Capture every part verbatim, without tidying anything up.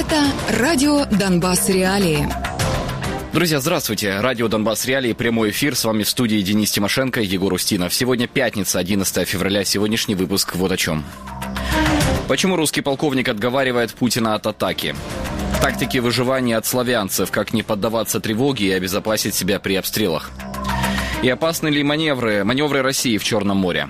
Это радио «Донбасс Реалии». Друзья, здравствуйте. Радио «Донбасс Реалии», прямой эфир. С вами в студии Денис Тимошенко и Егор Устинов. Сегодня пятница, одиннадцатое февраля. Сегодняшний выпуск вот о чем. Почему русский полковник отговаривает Путина от атаки? Тактики выживания от славянцев. Как не поддаваться тревоге и обезопасить себя при обстрелах? И опасны ли маневры, маневры России в Черном море?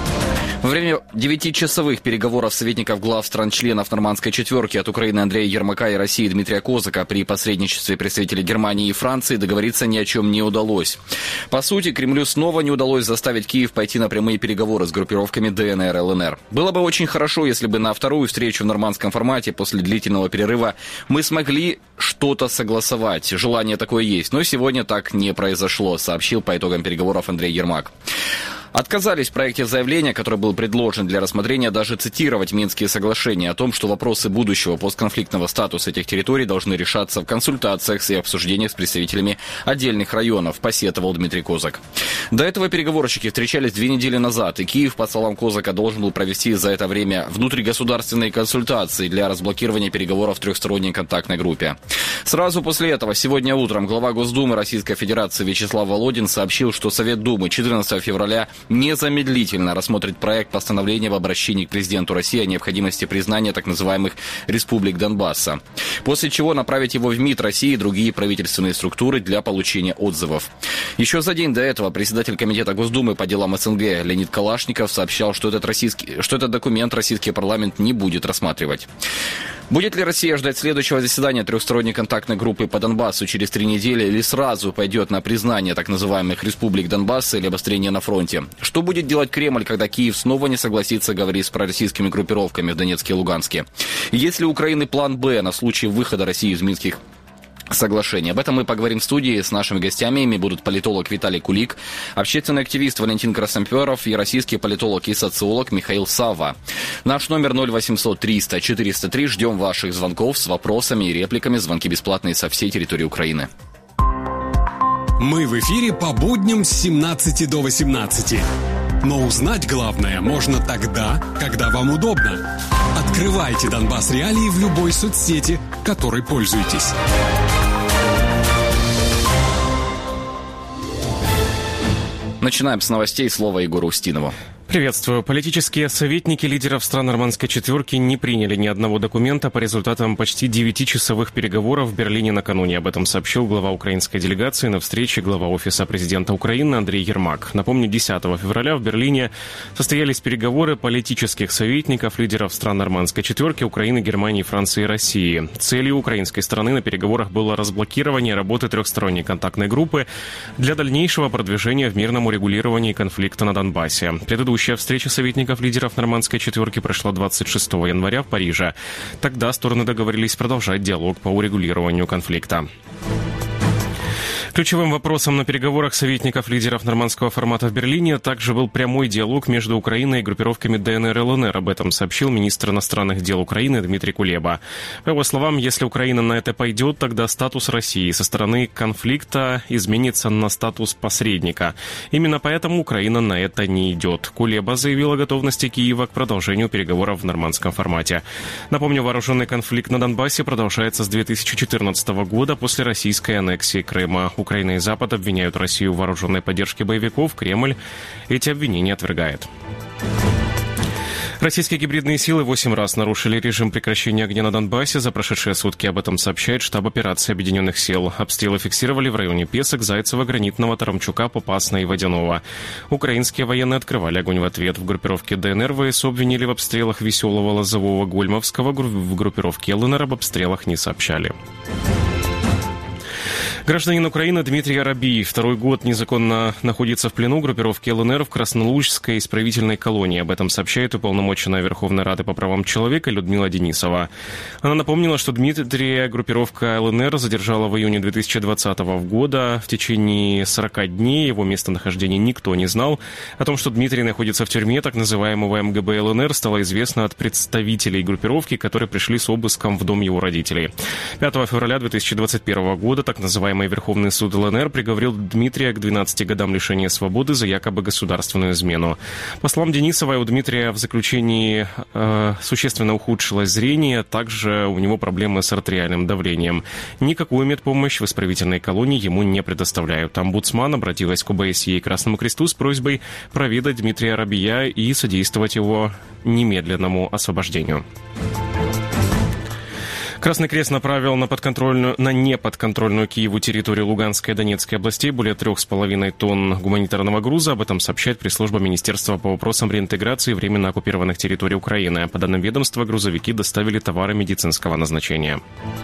Во время девятичасовых переговоров советников глав стран-членов Нормандской четверки от Украины Андрея Ермака и России Дмитрия Козака при посредничестве представителей Германии и Франции договориться ни о чем не удалось. По сути, Кремлю снова не удалось заставить Киев пойти на прямые переговоры с группировками ДНР и ЛНР. Было бы очень хорошо, если бы на вторую встречу в нормандском формате после длительного перерыва мы смогли что-то согласовать. Желание такое есть, но сегодня так не произошло, сообщил по итогам переговоров Андрей Ермак. Отказались в проекте заявления, который был предложен для рассмотрения, даже цитировать Минские соглашения о том, что вопросы будущего постконфликтного статуса этих территорий должны решаться в консультациях и обсуждениях с представителями отдельных районов, посетовал Дмитрий Козак. До этого переговорщики встречались две недели назад, и Киев, по словам Козака, должен был провести за это время внутригосударственные консультации для разблокирования переговоров в трехсторонней контактной группе. Сразу после этого, сегодня утром, глава Госдумы Российской Федерации Вячеслав Володин сообщил, что Совет Думы четырнадцатого февраля незамедлительно рассмотрит проект постановления в обращении к президенту России о необходимости признания так называемых республик Донбасса, после чего направить его в МИД России и другие правительственные структуры для получения отзывов. Еще за день до этого председатель Комитета Госдумы по делам СНГ Леонид Калашников сообщал, что этот, российский, что этот документ российский парламент не будет рассматривать. Будет ли Россия ждать следующего заседания трехсторонней контактной группы по Донбассу через три недели или сразу пойдет на признание так называемых республик Донбасса или обострение на фронте? Что будет делать Кремль, когда Киев снова не согласится говорить с пророссийскими группировками в Донецке и Луганске? Есть ли у Украины план «Б» на случай выхода России из Минских соглашений? Об этом мы поговорим в студии с нашими гостями. Ими будут политолог Виталий Кулик, общественный активист Валентин Красноперов и российский политолог и социолог Михаил Савва. Наш номер ноль восемьсот триста четыреста три. Ждем ваших звонков с вопросами и репликами. Звонки бесплатные со всей территории Украины. Мы в эфире по будням с семнадцати до восемнадцати. Но узнать главное можно тогда, когда вам удобно. Открывайте Донбасс Реалии в любой соцсети, которой пользуетесь. Начинаем с новостей. Слово Егору Устинову. Приветствую. Политические советники лидеров стран Нормандской четверки не приняли ни одного документа по результатам почти девятичасовых переговоров в Берлине накануне. Об этом сообщил глава украинской делегации на встрече глава Офиса президента Украины Андрей Ермак. Напомню, десятого февраля в Берлине состоялись переговоры политических советников лидеров стран Нормандской четверки Украины, Германии, Франции и России. Целью украинской стороны на переговорах было разблокирование работы трехсторонней контактной группы для дальнейшего продвижения в мирном урегулировании конфликта на Донбассе. Предыдущая встреча советников лидеров Нормандской четверки прошла двадцать шестого января в Париже. Тогда стороны договорились продолжать диалог по урегулированию конфликта. Ключевым вопросом на переговорах советников лидеров нормандского формата в Берлине также был прямой диалог между Украиной и группировками ДНР и ЛНР. Об этом сообщил министр иностранных дел Украины Дмитрий Кулеба. По его словам, если Украина на это пойдет, тогда статус России со стороны конфликта изменится на статус посредника. Именно поэтому Украина на это не идет. Кулеба заявил о готовности Киева к продолжению переговоров в нормандском формате. Напомню, вооруженный конфликт на Донбассе продолжается с две тысячи четырнадцатого года после российской аннексии Крыма. Украина и Запад обвиняют Россию в вооруженной поддержке боевиков. Кремль эти обвинения отвергает. Российские гибридные силы восемь раз нарушили режим прекращения огня на Донбассе за прошедшие сутки. Об этом сообщает штаб операции Объединенных сил. Обстрелы фиксировали в районе Песок, Зайцева, Гранитного, Тарамчука, Попасна и Водяного. Украинские военные открывали огонь в ответ. В группировке ДНР ВСУ обвинили в обстрелах Веселого, Лозового, Гольмовского. В группировке ЛНР об обстрелах не сообщали. Гражданин Украины Дмитрий Арабий второй год незаконно находится в плену группировки ЛНР в Краснолужской исправительной колонии. Об этом сообщает уполномоченная Верховной Рады по правам человека Людмила Денисова. Она напомнила, что Дмитрия группировка ЛНР задержала в июне две тысячи двадцатого года. В течение сорока дней его местонахождение никто не знал. О том, что Дмитрий находится в тюрьме так называемого МГБ ЛНР, стало известно от представителей группировки, которые пришли с обыском в дом его родителей. пятого февраля две тысячи двадцать первого года так называемый называемый Верховный суд ЛНР приговорил Дмитрия к двенадцати годам лишения свободы за якобы государственную измену. По словам Денисовой, у Дмитрия в заключении э, существенно ухудшилось зрение, также у него проблемы с артериальным давлением. Никакую медпомощь в исправительной колонии ему не предоставляют. Омбудсман обратилась к ОБСЕ и Красному Кресту с просьбой проведать Дмитрия Рабия и содействовать его немедленному освобождению. Красный Крест направил на подконтрольную, на неподконтрольную Киеву территорию Луганской и Донецкой областей более трех с половиной тонн гуманитарного груза. Об этом сообщает пресс-служба Министерства по вопросам реинтеграции временно оккупированных территорий Украины. По данным ведомства, грузовики доставили товары медицинского назначения.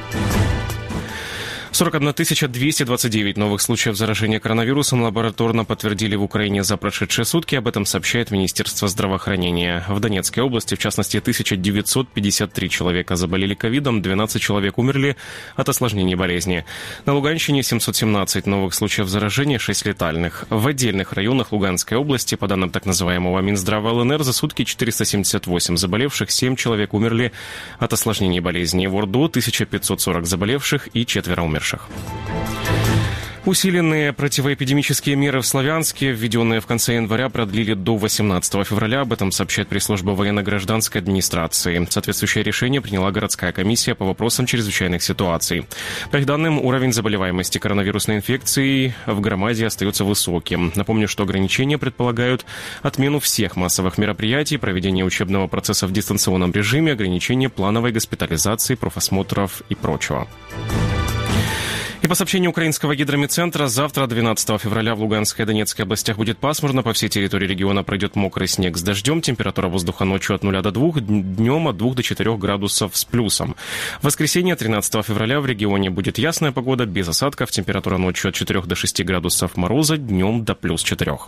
сорок одна тысяча двести двадцать девять новых случаев заражения коронавирусом лабораторно подтвердили в Украине за прошедшие сутки. Об этом сообщает Министерство здравоохранения. В Донецкой области, в частности, тысяча девятьсот пятьдесят три человека заболели ковидом, двенадцать человек умерли от осложнений болезни. На Луганщине семьсот семнадцать новых случаев заражения, шесть летальных. В отдельных районах Луганской области, по данным так называемого Минздрава ЛНР, за сутки четыреста семьдесят восемь заболевших, семь человек умерли от осложнений болезни. В Орду тысяча пятьсот сорок заболевших и четверо умерших. Усиленные противоэпидемические меры в Славянске, введенные в конце января, продлили до восемнадцатого февраля. Об этом сообщает пресс-служба военно-гражданской администрации. Соответствующее решение приняла городская комиссия по вопросам чрезвычайных ситуаций. По их данным, уровень заболеваемости коронавирусной инфекцией в громаде остается высоким. Напомню, что ограничения предполагают отмену всех массовых мероприятий, проведение учебного процесса в дистанционном режиме, ограничение плановой госпитализации, профосмотров и прочего. И по сообщению украинского гидрометцентра, завтра, двенадцатого февраля, в Луганской и Донецкой областях будет пасмурно. По всей территории региона пройдет мокрый снег с дождем. Температура воздуха ночью от нуля до двух, днем от двух до четырех градусов с плюсом. В воскресенье, тринадцатого февраля, в регионе будет ясная погода, без осадков. Температура ночью от четырех до шести градусов мороза, днем до плюс четырех.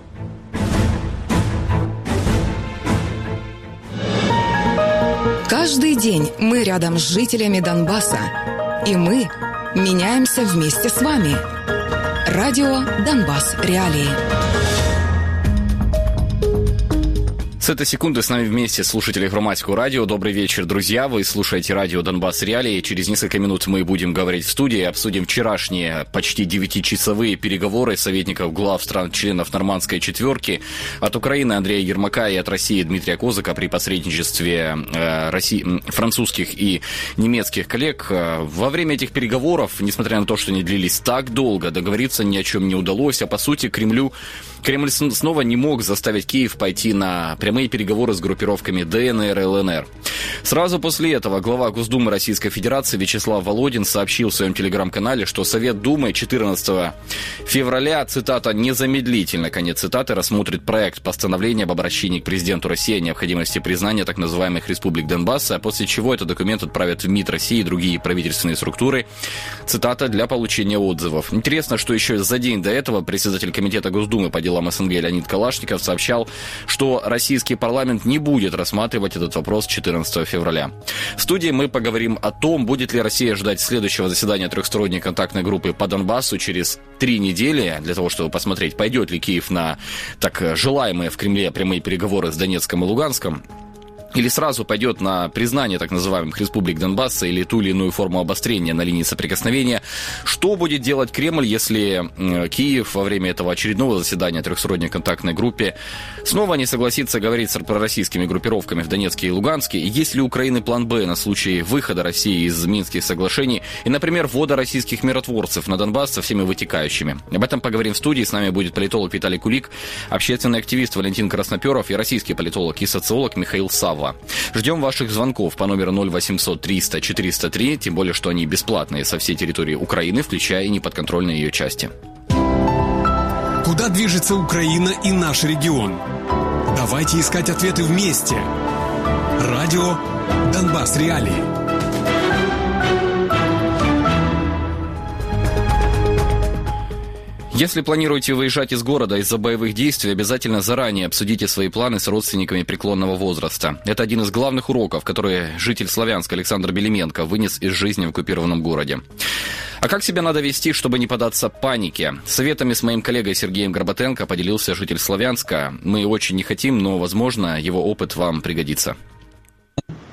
Каждый день мы рядом с жителями Донбасса. И мы меняемся вместе с вами. Радио «Донбасс. Реалии». С этой секунды с нами вместе слушатели Громадского радио. Добрый вечер, друзья. Вы слушаете радио «Донбасс Реалии». Через несколько минут мы будем говорить в студии, обсудим вчерашние почти девятичасовые переговоры советников глав стран-членов Нормандской четверки. От Украины Андрея Ермака и от России Дмитрия Козака при посредничестве э, России, французских и немецких коллег. Во время этих переговоров, несмотря на то, что они длились так долго, договориться ни о чем не удалось. А по сути Кремлю, Кремль снова не мог заставить Киев пойти на прямые переговоры с группировками ДНР и ЛНР. Сразу после этого глава Госдумы Российской Федерации Вячеслав Володин сообщил в своем телеграм-канале, что Совет Думы четырнадцатого февраля, цитата, «незамедлительно», конец цитаты, рассмотрит проект постановления об обращении к президенту России о необходимости признания так называемых республик Донбасса, после чего этот документ отправят в МИД России и другие правительственные структуры, цитата, для получения отзывов. Интересно, что еще за день до этого председатель Комитета Госдумы по делам СНГ Леонид Калашников сообщал, что российский парламент не будет рассматривать этот вопрос четырнадцатого февраля. В студии мы поговорим о том, будет ли Россия ждать следующего заседания трехсторонней контактной группы по Донбассу через три недели, для того, чтобы посмотреть, пойдет ли Киев на так желаемые в Кремле прямые переговоры с Донецком и Луганском, или сразу пойдет на признание так называемых республик Донбасса или ту или иную форму обострения на линии соприкосновения. Что будет делать Кремль, если Киев во время этого очередного заседания трехсторонней контактной группе снова не согласится говорить с пророссийскими группировками в Донецке и Луганске? И есть ли у Украины план «Б» на случай выхода России из Минских соглашений и, например, ввода российских миротворцев на Донбасс со всеми вытекающими? Об этом поговорим в студии. С нами будет политолог Виталий Кулик, общественный активист Валентин Красноперов и российский политолог и социолог Михаил Савва. Ждем ваших звонков по номеру ноль восемьсот триста четыреста три, тем более, что они бесплатные со всей территории Украины, включая и неподконтрольные ее части. Куда движется Украина и наш регион? Давайте искать ответы вместе. Радио «Донбасс Реалии». Если планируете выезжать из города из-за боевых действий, обязательно заранее обсудите свои планы с родственниками преклонного возраста. Это один из главных уроков, которые житель Славянска Александр Белименко вынес из жизни в оккупированном городе. А как себя надо вести, чтобы не поддаться панике? Советами с моим коллегой Сергеем Горбатенко поделился житель Славянска. Мы очень не хотим, но, возможно, его опыт вам пригодится.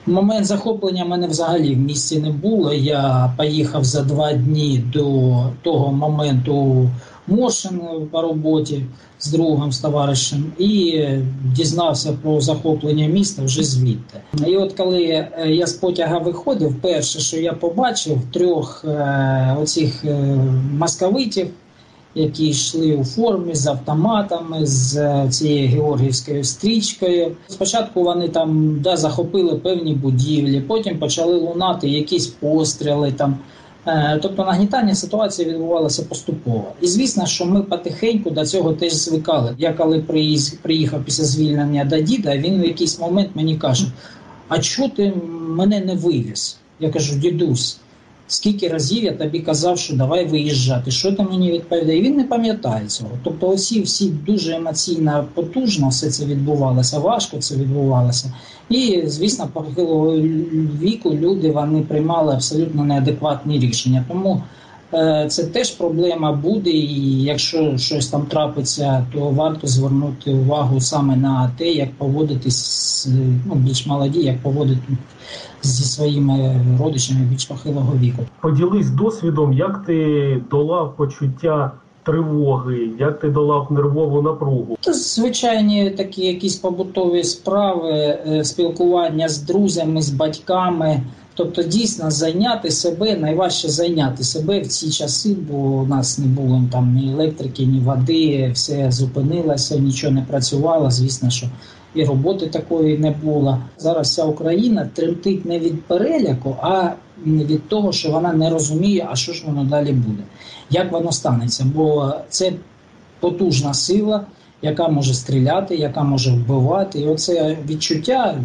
Момент захоплення мене взагалі в місті не було. Я поїхав за два дні до того моменту Мошин по роботі з другом, з товаришем, і дізнався про захоплення міста вже звідти. І от коли я з потяга виходив, перше, що я побачив, трьох е, оцих е, московитів, які йшли у формі з автоматами, з цією георгіївською стрічкою. Спочатку вони там да, захопили певні будівлі, потім почали лунати якісь постріли там. Тобто нагнітання ситуації відбувалося поступово. І звісно, що ми потихеньку до цього теж звикали. Я коли приїхав після звільнення до діда, він в якийсь момент мені каже: а чого ти мене не вивіз? Я кажу: дідусь, скільки разів я тобі казав, що давай виїжджати, що ти мені відповідає? І він не пам'ятає цього. Тобто оці всі дуже емоційно потужно все це відбувалося, важко це відбувалося. І, звісно, похилого віку люди вони приймали абсолютно неадекватні рішення. Тому е, це теж проблема буде, і якщо щось там трапиться, то варто звернути увагу саме на те, як поводитись, ну, більш молоді, як поводитись зі своїми родичами більш похилого віку. Поділись досвідом, як ти долав почуття тривоги, як ти долав нервову напругу? Це звичайні такі якісь побутові справи, спілкування з друзями, з батьками. Тобто дійсно зайняти себе, найважче зайняти себе в ці часи, бо у нас не було там ні електрики, ні води, все зупинилося, нічого не працювало, звісно, що і роботи такої не було. Зараз вся Україна тремтить не від переляку, а від того, що вона не розуміє, а що ж воно далі буде, як воно станеться. Бо це потужна сила, яка може стріляти, яка може вбивати. І оце відчуття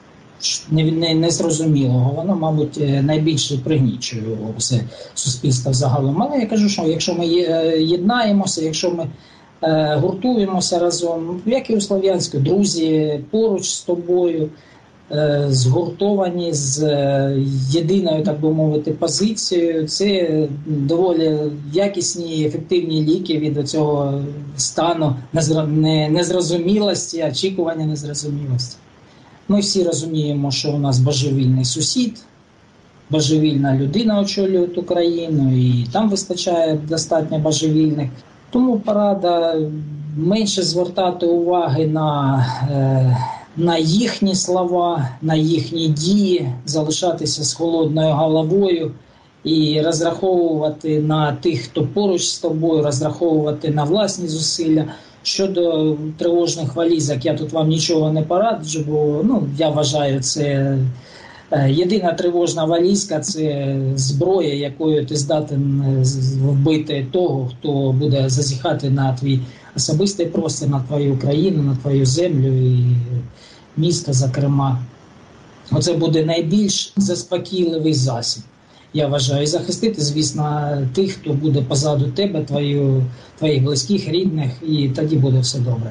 незрозумілого, воно, мабуть, найбільше пригнічує все суспільство загалом. Але я кажу, що якщо ми єднаємося, якщо ми гуртуємося разом, як і у Слов'янську, друзі поруч з тобою, згуртовані з єдиною, так би мовити, позицією, це доволі якісні і ефективні ліки від цього стану незрозумілості, очікування незрозумілості. Ми всі розуміємо, що у нас божевільний сусід, божевільна людина очолює Україну, і там вистачає достатньо божевільних. Тому порада менше звертати уваги на, е, на їхні слова, на їхні дії, залишатися з холодною головою і розраховувати на тих, хто поруч з тобою, розраховувати на власні зусилля. Щодо тривожних валізок, я тут вам нічого не пораджу, бо ну, я вважаю, це єдина тривожна валізка – це зброя, якою ти здатен вбити того, хто буде зазіхати на твій особистий простір, на твою країну, на твою землю і місто, зокрема. Оце буде найбільш заспокійливий засіб, я вважаю. І захистити, звісно, тих, хто буде позаду тебе, твою, твоїх близьких, рідних, і тоді буде все добре.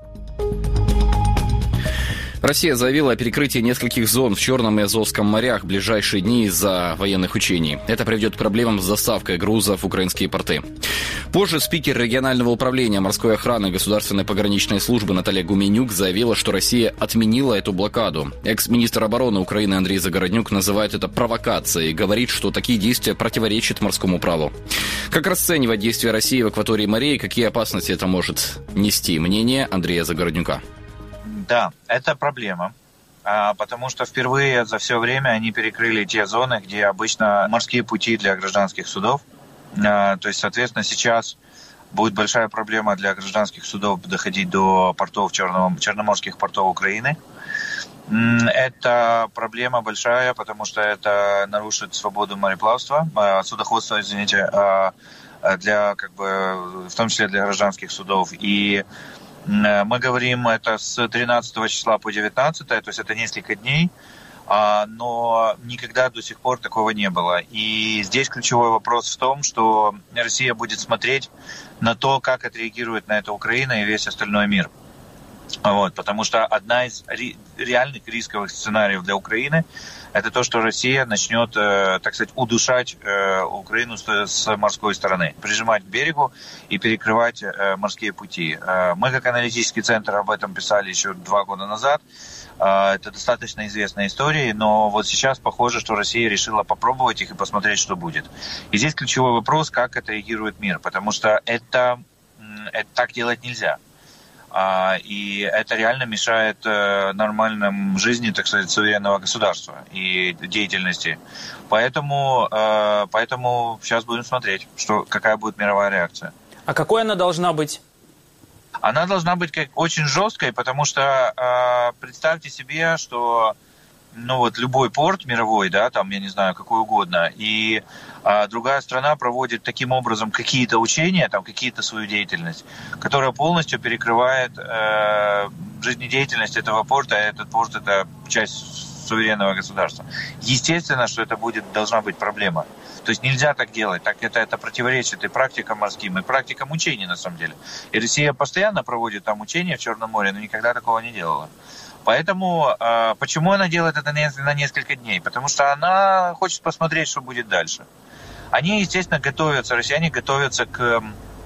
Россия заявила о перекрытии нескольких зон в Черном и Азовском морях в ближайшие дни из-за военных учений. Это приведет к проблемам с доставкой грузов в украинские порты. Позже спикер регионального управления морской охраны Государственной пограничной службы Наталья Гуменюк заявила, что Россия отменила эту блокаду. Экс-министр обороны Украины Андрей Загороднюк называет это провокацией и говорит, что такие действия противоречат морскому праву. Как расценивать действия России в акватории морей, какие опасности это может нести? Мнение Андрея Загороднюка. Да, это проблема, потому что впервые за все время они перекрыли те зоны, где обычно морские пути для гражданских судов. То есть, соответственно, сейчас будет большая проблема для гражданских судов доходить до портов Черного, черноморских портов Украины. Это проблема большая, потому что это нарушит свободу мореплавства, судоходства, извините, для, как бы, в том числе для гражданских судов. И мы говорим это с тринадцатого числа по девятнадцатое, то есть это несколько дней, но никогда до сих пор такого не было. И здесь ключевой вопрос в том, что Россия будет смотреть на то, как отреагирует на это Украина и весь остальной мир. Вот, потому что одна из ре- реальных рисковых сценариев для Украины – это то, что Россия начнет, э, так сказать, удушать э, Украину с, с морской стороны, прижимать к берегу и перекрывать э, морские пути. Э, мы, как аналитический центр, об этом писали еще два года назад. Э, это достаточно известная история, но вот сейчас похоже, что Россия решила попробовать их и посмотреть, что будет. И здесь ключевой вопрос, как это реагирует мир, потому что это, это так делать нельзя. И это реально мешает нормальным жизни, так сказать, суверенного государства и деятельности. Поэтому, поэтому сейчас будем смотреть, что, какая будет мировая реакция. А какой она должна быть? Она должна быть как, очень жесткой, потому что представьте себе, что ну вот любой порт мировой, да, там, я не знаю, какой угодно, и а, другая страна проводит таким образом какие-то учения, там, какие-то свою деятельность, которая полностью перекрывает э, жизнедеятельность этого порта, а этот порт – это часть суверенного государства. Естественно, что это будет, должна быть проблема. То есть нельзя так делать, так это, это противоречит и практикам морским, и практикам учений, на самом деле. И Россия постоянно проводит там учения в Черном море, но никогда такого не делала. Поэтому э, почему она делает это на несколько дней? Потому что она хочет посмотреть, что будет дальше. Они, естественно, готовятся, россияне готовятся к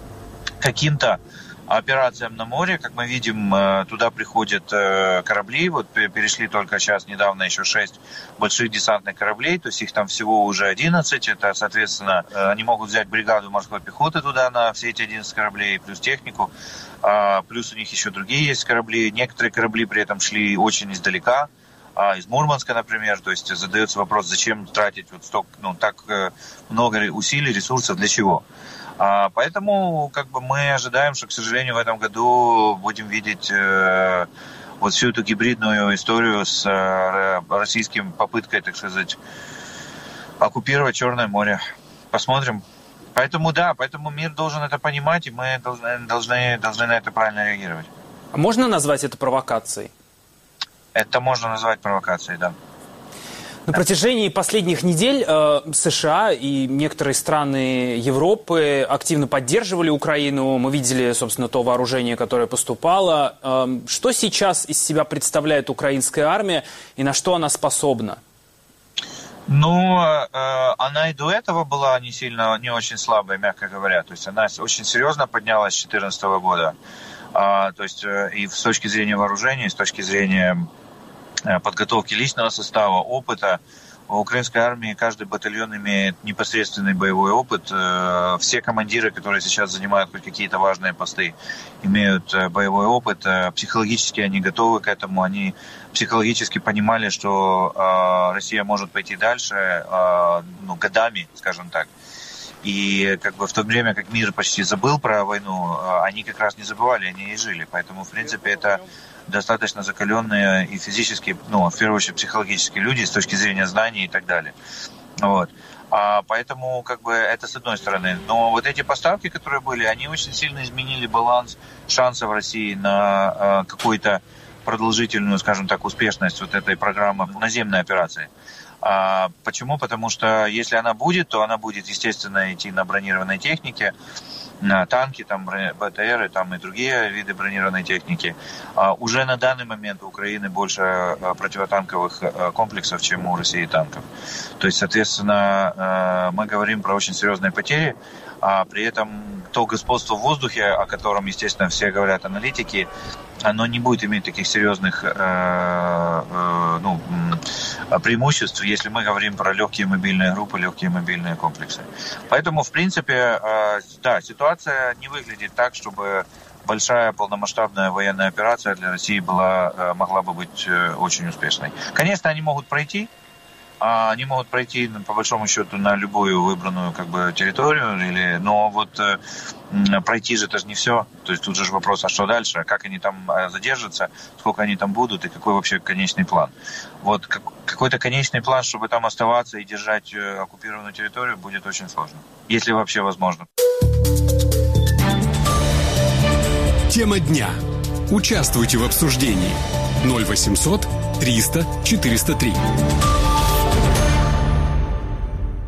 каким-то операциям на море. Как мы видим, э, туда приходят э, корабли. Вот перешли только сейчас недавно еще шесть больших десантных кораблей. То есть их там всего уже одиннадцать. Это, соответственно, э, они могут взять бригаду морской пехоты туда на все эти одиннадцать кораблей, плюс технику. А, плюс у них еще другие есть корабли. Некоторые корабли при этом шли очень издалека, а, из Мурманска, например. То есть задается вопрос, зачем тратить вот столько, ну, так много усилий, ресурсов, для чего? А, поэтому как бы мы ожидаем, что, к сожалению, в этом году будем видеть э, вот всю эту гибридную историю с э, российским попыткой, так сказать, оккупировать Черное море. Посмотрим. Поэтому да, поэтому мир должен это понимать, и мы должны, должны, должны на это правильно реагировать. А можно назвать это провокацией? Это можно назвать провокацией, да. На протяжении последних недель э, США и некоторые страны Европы активно поддерживали Украину. Мы видели, собственно, то вооружение, которое поступало. Э, что сейчас из себя представляет украинская армия и на что она способна? Ну, э, она и до этого была не сильно, не очень слабая, мягко говоря. То есть она очень серьезно поднялась с две тысячи четырнадцатого года. А, то есть э, и с точки зрения вооружения, и с точки зрения э, подготовки личного состава, опыта. В украинской армии каждый батальон имеет непосредственный боевой опыт. Э, все командиры, которые сейчас занимают хоть какие-то важные посты, имеют э, боевой опыт. Э, психологически они готовы к этому. Они психологически понимали, что э, Россия может пойти дальше э, ну, годами, скажем так. И как бы в то время, как мир почти забыл про войну, э, они как раз не забывали, они и жили. Поэтому, в принципе, это достаточно закаленные и физически, ну, в первую очередь, психологические люди с точки зрения знаний и так далее. Вот. А поэтому, как бы, это с одной стороны. Но вот эти поставки, которые были, они очень сильно изменили баланс шансов России на э, какой-то продолжительную, скажем так, успешность вот этой программы наземной операции. А почему? Потому что если она будет, то она будет, естественно, идти на бронированной технике, на танки, там, БТРы, там и другие виды бронированной техники. А уже на данный момент у Украины больше противотанковых комплексов, чем у России танков. То есть, соответственно, мы говорим про очень серьезные потери, а при этом то господство в воздухе, о котором, естественно, все говорят аналитики, оно не будет иметь таких серьезных э, э, ну, преимуществ, если мы говорим про легкие мобильные группы, легкие мобильные комплексы. Поэтому, в принципе, э, да, ситуация не выглядит так, чтобы большая полномасштабная военная операция для России была, э, могла бы быть э, очень успешной. Конечно, они могут пройти, они могут пройти, по большому счету, на любую выбранную как бы территорию, или, но вот э, пройти же это же не все. То есть тут же вопрос, а что дальше, как они там задержатся, сколько они там будут и какой вообще конечный план. Вот как, какой-то конечный план, чтобы там оставаться и держать э, оккупированную территорию, будет очень сложно, если вообще возможно. Тема дня. Участвуйте в обсуждении. ноль восемьсот триста четыреста три.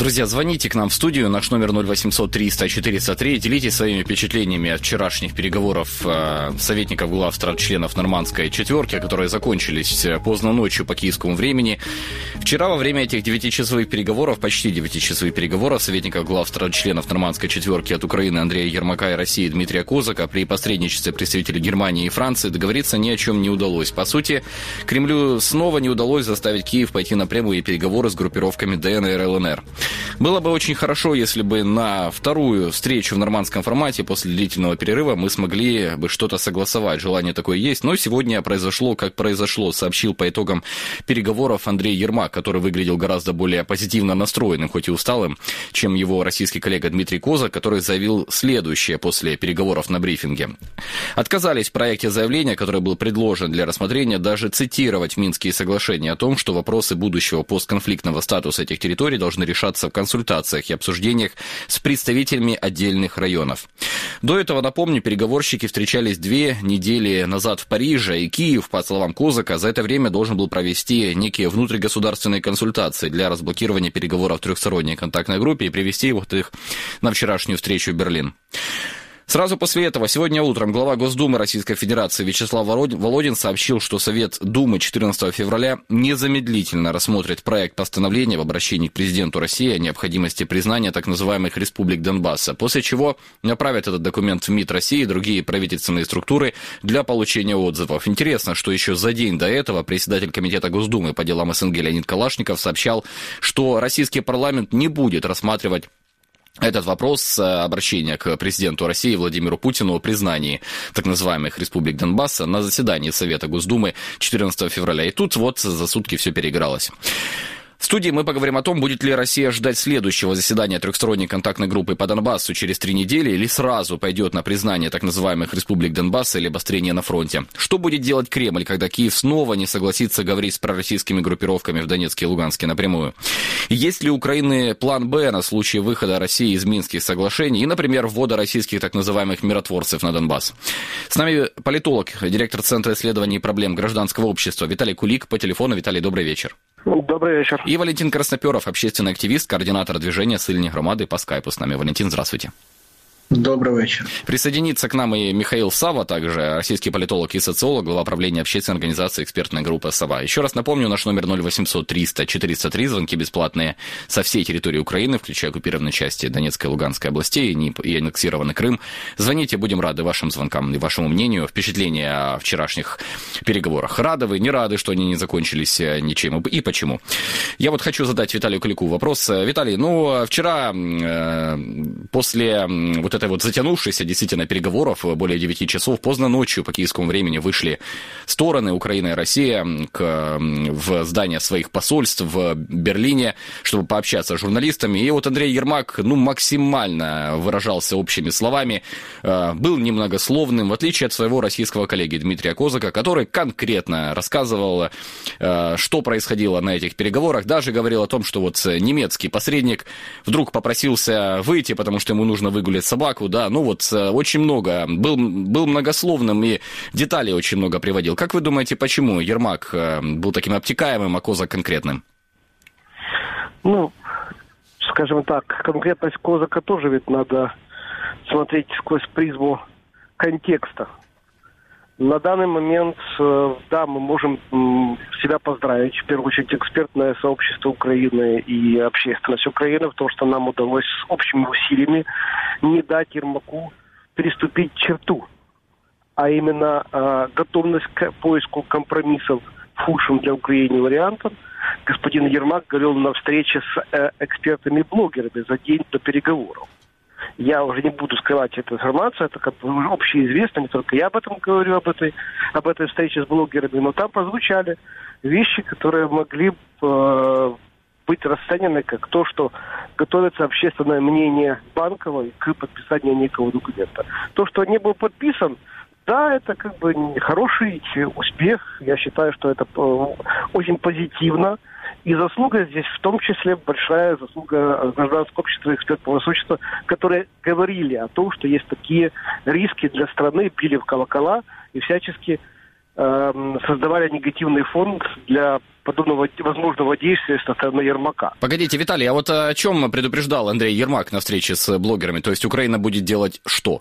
Друзья, звоните к нам в студию. Наш номер ноль восемьсот триста четыреста три. Делитесь своими впечатлениями от вчерашних переговоров э, советников глав стран-членов Нормандской четверки, которые закончились поздно ночью по киевскому времени. Вчера во время этих девятичасовых переговоров, почти девятичасовых переговоров, советников глав стран-членов Нормандской четверки от Украины Андрея Ермака и России Дмитрия Козака при посредничестве представителей Германии и Франции договориться ни о чем не удалось. По сути, Кремлю снова не удалось заставить Киев пойти на прямые переговоры с группировками ДНР и ЛНР. Было бы очень хорошо, если бы на вторую встречу в нормандском формате после длительного перерыва мы смогли бы что-то согласовать. Желание такое есть, но сегодня произошло, как произошло, сообщил по итогам переговоров Андрей Ермак, который выглядел гораздо более позитивно настроенным, хоть и усталым, чем его российский коллега Дмитрий Козак, который заявил следующее после переговоров на брифинге. Отказались в проекте заявления, который был предложен для рассмотрения, даже цитировать Минские соглашения о том, что вопросы будущего постконфликтного статуса этих территорий должны решаться в консультациях и обсуждениях с представителями отдельных районов. До этого, напомню, переговорщики встречались две недели назад в Париже, и Киев, по словам Козака, за это время должен был провести некие внутригосударственные консультации для разблокирования переговоров в трехсторонней контактной группе и привести вот их на вчерашнюю встречу в Берлин. Сразу после этого, сегодня утром, глава Госдумы Российской Федерации Вячеслав Володин сообщил, что Совет Думы четырнадцатого февраля незамедлительно рассмотрит проект постановления в обращении к президенту России о необходимости признания так называемых республик Донбасса, после чего направят этот документ в МИД России и другие правительственные структуры для получения отзывов. Интересно, что еще за день до этого председатель Комитета Госдумы по делам СНГ Леонид Калашников сообщал, что российский парламент не будет рассматривать этот вопрос обращения к президенту России Владимиру Путину о признании так называемых республик Донбасса на заседании Совета Госдумы четырнадцатого февраля. И тут вот за сутки все переигралось. В студии мы поговорим о том, будет ли Россия ждать следующего заседания трехсторонней контактной группы по Донбассу через три недели или сразу пойдет на признание так называемых республик Донбасса или обострение на фронте. Что будет делать Кремль, когда Киев снова не согласится говорить с пророссийскими группировками в Донецке и Луганске напрямую? Есть ли у Украины план «Б» на случай выхода России из Минских соглашений и, например, ввода российских так называемых миротворцев на Донбасс? С нами политолог, директор Центра исследований проблем гражданского общества Виталий Кулик по телефону. Виталий, добрый вечер. Добрый вечер. И Валентин Красноперов, общественный активист, координатор движения «Сильні громади» по скайпу с нами. Валентин, здравствуйте. Добрый вечер. Присоединится к нам и Михаил Сава, также российский политолог и социолог, глава правления общественной организации «Экспертная группа Сова». Еще раз напомню, наш номер ноль восемьсот триста четыреста три, звонки бесплатные со всей территории Украины, включая оккупированные части Донецкой и Луганской областей и аннексированный Крым. Звоните, будем рады вашим звонкам и вашему мнению, впечатления о вчерашних переговорах. Рады вы, не рады, что они не закончились ничем, и почему? Я вот хочу задать Виталию Кулику вопрос. Виталий, ну, вчера э, после вот этой вот затянувшейся действительно переговоров более девяти часов, поздно ночью по киевскому времени вышли стороны, Украина и Россия, к, в здание своих посольств в Берлине, чтобы пообщаться с журналистами. И вот Андрей Ермак, ну, максимально выражался общими словами, был немногословным, в отличие от своего российского коллеги Дмитрия Козака, который конкретно рассказывал, что происходило на этих переговорах, даже говорил о том, что вот немецкий посредник вдруг попросился выйти, потому что ему нужно выгулять собаку. Да, ну вот очень много, был, был многословным и деталей очень много приводил. Как вы думаете, почему Ермак был таким обтекаемым, а Козак конкретным? Ну, скажем так, конкретность Козака тоже ведь надо смотреть сквозь призму контекста. На данный момент, да, мы можем себя поздравить, в первую очередь, экспертное сообщество Украины и общественность Украины в том, что нам удалось с общими усилиями не дать Ермаку переступить черту, а именно э, готовность к поиску компромиссов в худшем для Украины вариантом. Господин Ермак говорил на встрече с э, экспертами-блогерами за день до переговоров. Я уже не буду скрывать эту информацию, это как бы общеизвестно, не только я об этом говорю, об этой, об этой встрече с блогерами, но там прозвучали вещи, которые могли э, быть расценены как то, что готовится общественное мнение Банковой к подписанию некого документа. То, что не был подписан, да, это как бы хороший успех. Я считаю, что это очень позитивно. И заслуга здесь в том числе большая заслуга гражданского общества и экспертного сообщества, которые говорили о том, что есть такие риски для страны, били в колокола и всячески э, создавали негативный фон для подобного возможного действия со стороны Ермака. Погодите, Виталий, а вот о чем предупреждал Андрей Ермак на встрече с блогерами? То есть Украина будет делать что?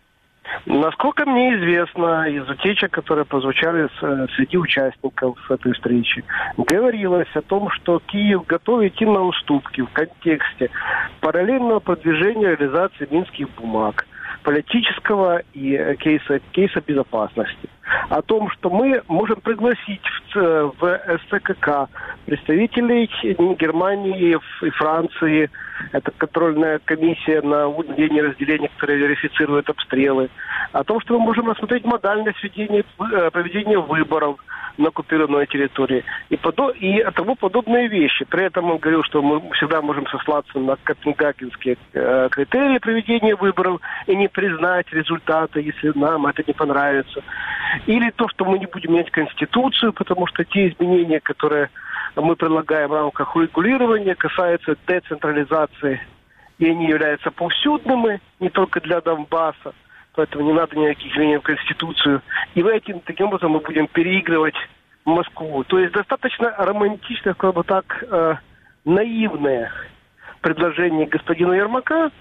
Насколько мне известно, из утечек, которые прозвучали среди участников этой встречи, говорилось о том, что Киев готов идти на уступки в контексте параллельного продвижения реализации Минских бумаг, политического и кейса, кейса безопасности. О том, что мы можем пригласить в, в СЦКК представителей Германии и Франции. Это контрольная комиссия на уровне разделения, которая верифицирует обстрелы. О том, что мы можем рассмотреть модальность ведения, проведения выборов на оккупированной территории и, подо, и тому подобные вещи. При этом он говорил, что мы всегда можем сослаться на копенгагенские э, критерии проведения выборов и не признать результаты, если нам это не понравится. Или то, что мы не будем менять Конституцию, потому что те изменения, которые мы предлагаем в рамках урегулирования, касаются децентрализации, и они являются повсюдными, не только для Донбасса, поэтому не надо никаких изменений в Конституцию. И этим, таким образом мы будем переигрывать Москву. То есть достаточно романтичное, как бы так, э, наивное предложение господина Ермака.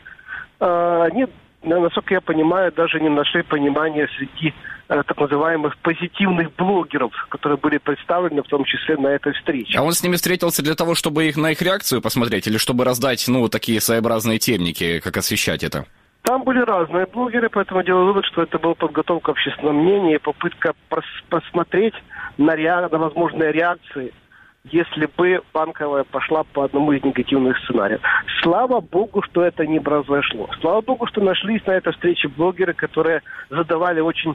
Э, они, насколько я понимаю, даже не нашли понимания среди э, так называемых позитивных блогеров, которые были представлены в том числе на этой встрече. А он с ними встретился для того, чтобы их, на их реакцию посмотреть, или чтобы раздать, ну, такие своеобразные темники, как освещать это? Там были разные блогеры, поэтому делаю вывод, что это была подготовка общественного мнения и попытка прос- посмотреть на, ре- на возможные реакции, если бы Банковая пошла по одному из негативных сценариев. Слава богу, что это не произошло. Слава богу, что нашлись на этой встрече блогеры, которые задавали очень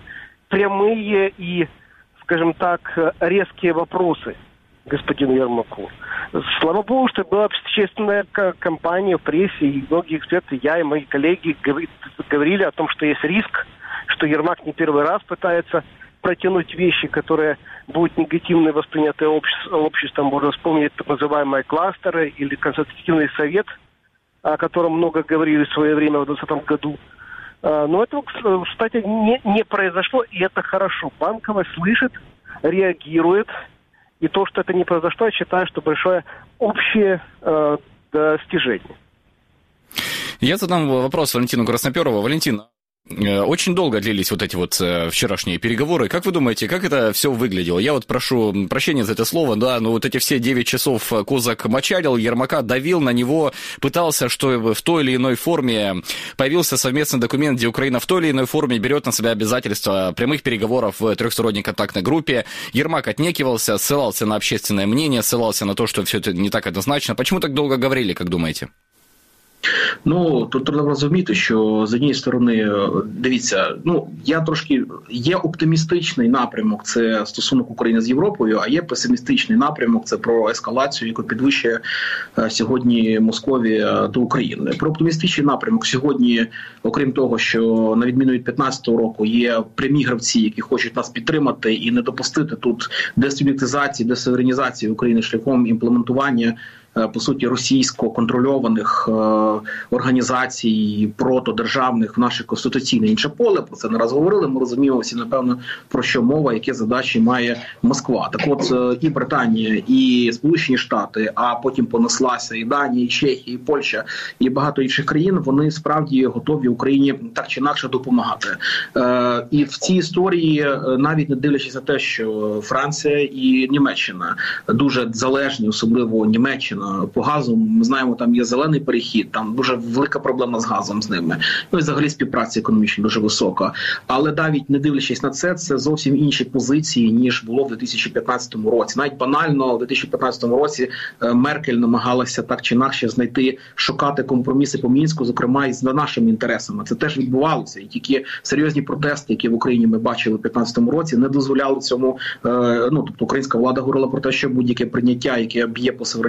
прямые и, скажем так, резкие вопросы господину Ермаку. Слава богу, что была общественная кампания в прессе, и многие эксперты, я и мои коллеги говорили о том, что есть риск, что Ермак не первый раз пытается протянуть вещи, которые будут негативно восприняты обществом. Можно вспомнить так называемые кластеры или консультативный совет, о котором много говорили в свое время в двадцатом году. Но этого, кстати, не, не произошло, и это хорошо. Банковая слышит, реагирует. И то, что это не произошло, я считаю, что большое общее э, достижение. Я задам вопрос Валентину Красноперову. Валентин, очень долго длились вот эти вот вчерашние переговоры. Как вы думаете, как это все выглядело? Я вот прошу прощения за это слово, да, но вот эти все девять часов Козак мочалил, Ермака давил на него, пытался, что в той или иной форме появился совместный документ, где Украина в той или иной форме берет на себя обязательства прямых переговоров в трехсторонней контактной группе. Ермак отнекивался, ссылался на общественное мнение, ссылался на то, что все это не так однозначно. Почему так долго говорили, как думаете? Ну, тут треба розуміти, що з однієї сторони, дивіться, ну, я трошки, є оптимістичний напрямок, це стосунок України з Європою, а є песимістичний напрямок, це про ескалацію, яку підвищує сьогодні Московія до України. Про оптимістичний напрямок сьогодні, окрім того, що на відміну від п'ятнадцятого року є прямі гравці, які хочуть нас підтримати і не допустити тут десуб'єктизації, десуверенізації України шляхом імплементування по суті, російсько-контрольованих е, організацій протодержавних в наше конституційне інше поле. Про це не раз говорили. Ми розуміємо всі, напевно, про що мова, які задачі має Москва. Так от, е, і Британія, і Сполучені Штати, а потім понеслася і Данія, і Чехія, і Польща, і багато інших країн, вони справді готові Україні так чи інакше допомагати. Е, і в цій історії, навіть не дивлячись на те, що Франція і Німеччина дуже залежні, особливо Німеччина, по газу, ми знаємо, там є зелений перехід, там дуже велика проблема з газом з ними. Ну і взагалі співпраця економічна дуже висока. Але навіть не дивлячись на це, це зовсім інші позиції, ніж було в дві тисячі п'ятнадцятому році. Навіть банально в дві тисячі п'ятнадцятому році Меркель намагалася так чи інакше знайти, шукати компроміси по Мінську, зокрема і за нашими інтересами. Це теж відбувалося. І тільки серйозні протести, які в Україні ми бачили в п'ятнадцятому році, не дозволяли цьому, ну, тобто українська влада говорила про те, що будь-яке прийняття, яке б'є по суверенітету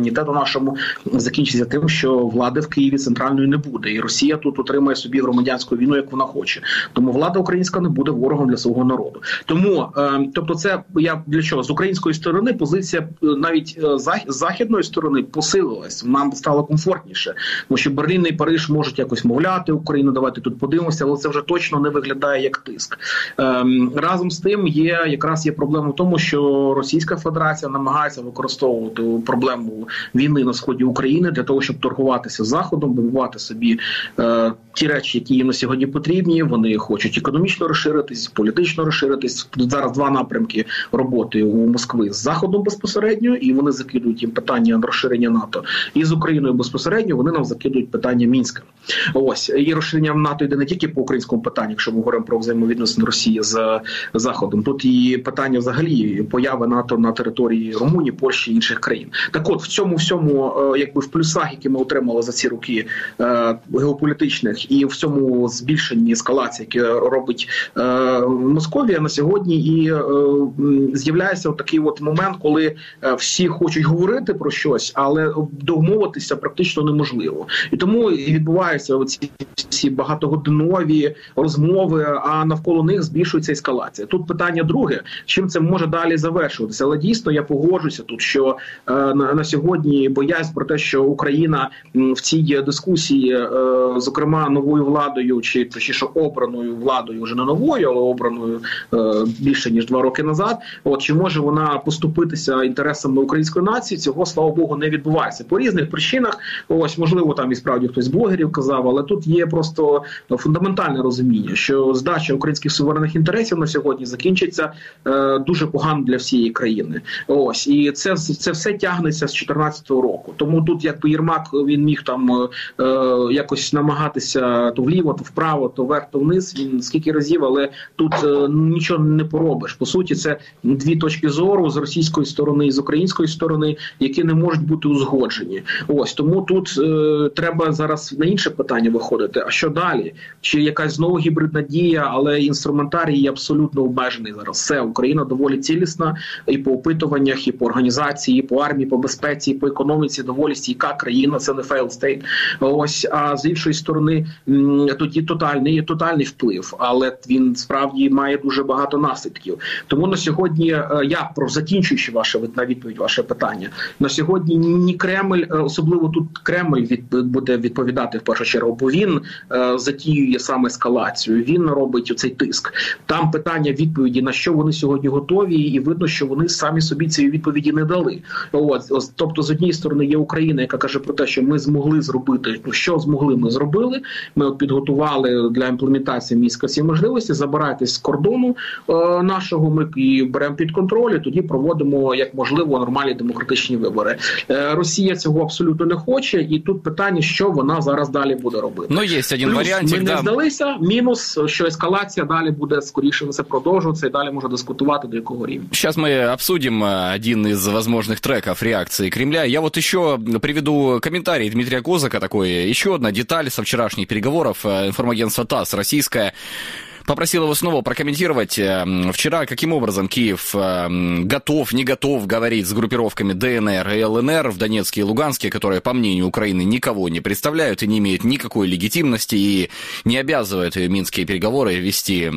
нашому закінчиться тим, що влади в Києві центральної не буде, і Росія тут отримає собі громадянську війну, як вона хоче. Тому влада українська не буде ворогом для свого народу. Тому, е, тобто, це я для чого з української сторони позиція навіть з західної сторони посилилась. Нам стало комфортніше, тому що Берлін і Париж можуть якось мовляти Україну, давайте тут подивимося, але це вже точно не виглядає як тиск. Е, разом з тим є якраз є проблема в тому, що Російська Федерація намагається використовувати проблему війни на сході України для того, щоб торгуватися з Заходом, добувати собі е, ті речі, які їм на сьогодні потрібні. Вони хочуть економічно розширитись, політично розширитись. Тут зараз два напрямки роботи у Москви з Заходом безпосередньо, і вони закидують їм питання розширення НАТО. І з Україною безпосередньо вони нам закидують питання Мінська. Ось. І розширення НАТО йде не тільки по українському питанню, якщо ми говоримо про взаємовідносини Росії з Заходом. Тут і питання взагалі появи НАТО на території Румунії, Польщі і інших країн. Так от, в цьому всьому, якби в плюсах, які ми отримали за ці роки е, геополітичних, і в цьому збільшенні ескалації, які робить е, Московія на сьогодні, і е, з'являється такий от момент, коли всі хочуть говорити про щось, але домовитися практично неможливо. І тому відбуваються оці всі багатогодиннові розмови, а навколо них збільшується ескалація. Тут питання друге, чим це може далі завершуватися. Але дійсно я погоджуся тут, що е, на, на сьогодні боязнь про те, що Україна в цій дискусії, е, зокрема новою владою, чи точніше обраною владою, вже не новою, але обраною е, більше ніж два роки назад, от чи може вона поступитися інтересами української нації, цього, слава Богу, не відбувається. По різних причинах, ось, можливо, там і справді хтось з блогерів казав, але тут є просто фундаментальне розуміння, що здача українських суверенних інтересів на сьогодні закінчиться е, дуже погано для всієї країни. Ось, і це, це все тягнеться з чотирнадцятого року. Тому тут, якби Єрмак, він міг там е, якось намагатися то вліво, то вправо, то вверх, то вниз, він скільки разів, але тут е, нічого не поробиш. По суті, це дві точки зору з російської сторони і з української сторони, які не можуть бути узгоджені. Ось, тому тут е, треба зараз на інше питання виходити. А що далі? Чи якась знову гібридна дія, але інструментарій є абсолютно обмежений зараз. Все, Україна доволі цілісна і по опитуваннях, і по організації, і по армії, по безпеці, і по економіці доволі стійка країна, це не failed state. Ось, а з іншої сторони, тоді тотальний, тотальний вплив, але він справді має дуже багато наслідків. Тому на сьогодні, я про закінчуючи ваше на відповідь ваше питання, на сьогодні ні Кремль, особливо тут Кремль від, буде відповідати в першу чергу, бо він е, затіює саме ескалацію, він робить цей тиск. Там питання відповіді, на що вони сьогодні готові, і видно, що вони самі собі цієї відповіді не дали. От, тобто, з однієї сторони є Україна, яка каже про те, що ми змогли зробити, ну, що змогли, ми зробили. Ми от підготували для імплементації Мінська всі можливості, забирайтесь з кордону е, нашого, ми і беремо під контроль, і тоді проводимо, як можливо, нормальні демократичні вибори. Е, Росія цього абсолютно не хоче, і тут питання, що вона зараз далі буде робити. Ну, є один Плюс, варіантик, ми не да. здалися, мінус, що ескалація далі буде, скоріше все продовжуватися, і далі можна дискутувати, до якого рівня. Сейчас мы обсудим один из возможных треков реакции Кремля. Я вот еще приведу комментарий Дмитрия Козака такой. Еще одна деталь со вчерашних переговоров. Информагентство ТАСС российское попросил его снова прокомментировать вчера, каким образом Киев готов, не готов говорить с группировками ДНР и ЛНР в Донецке и Луганске, которые, по мнению Украины, никого не представляют и не имеют никакой легитимности и не обязывают минские переговоры вести,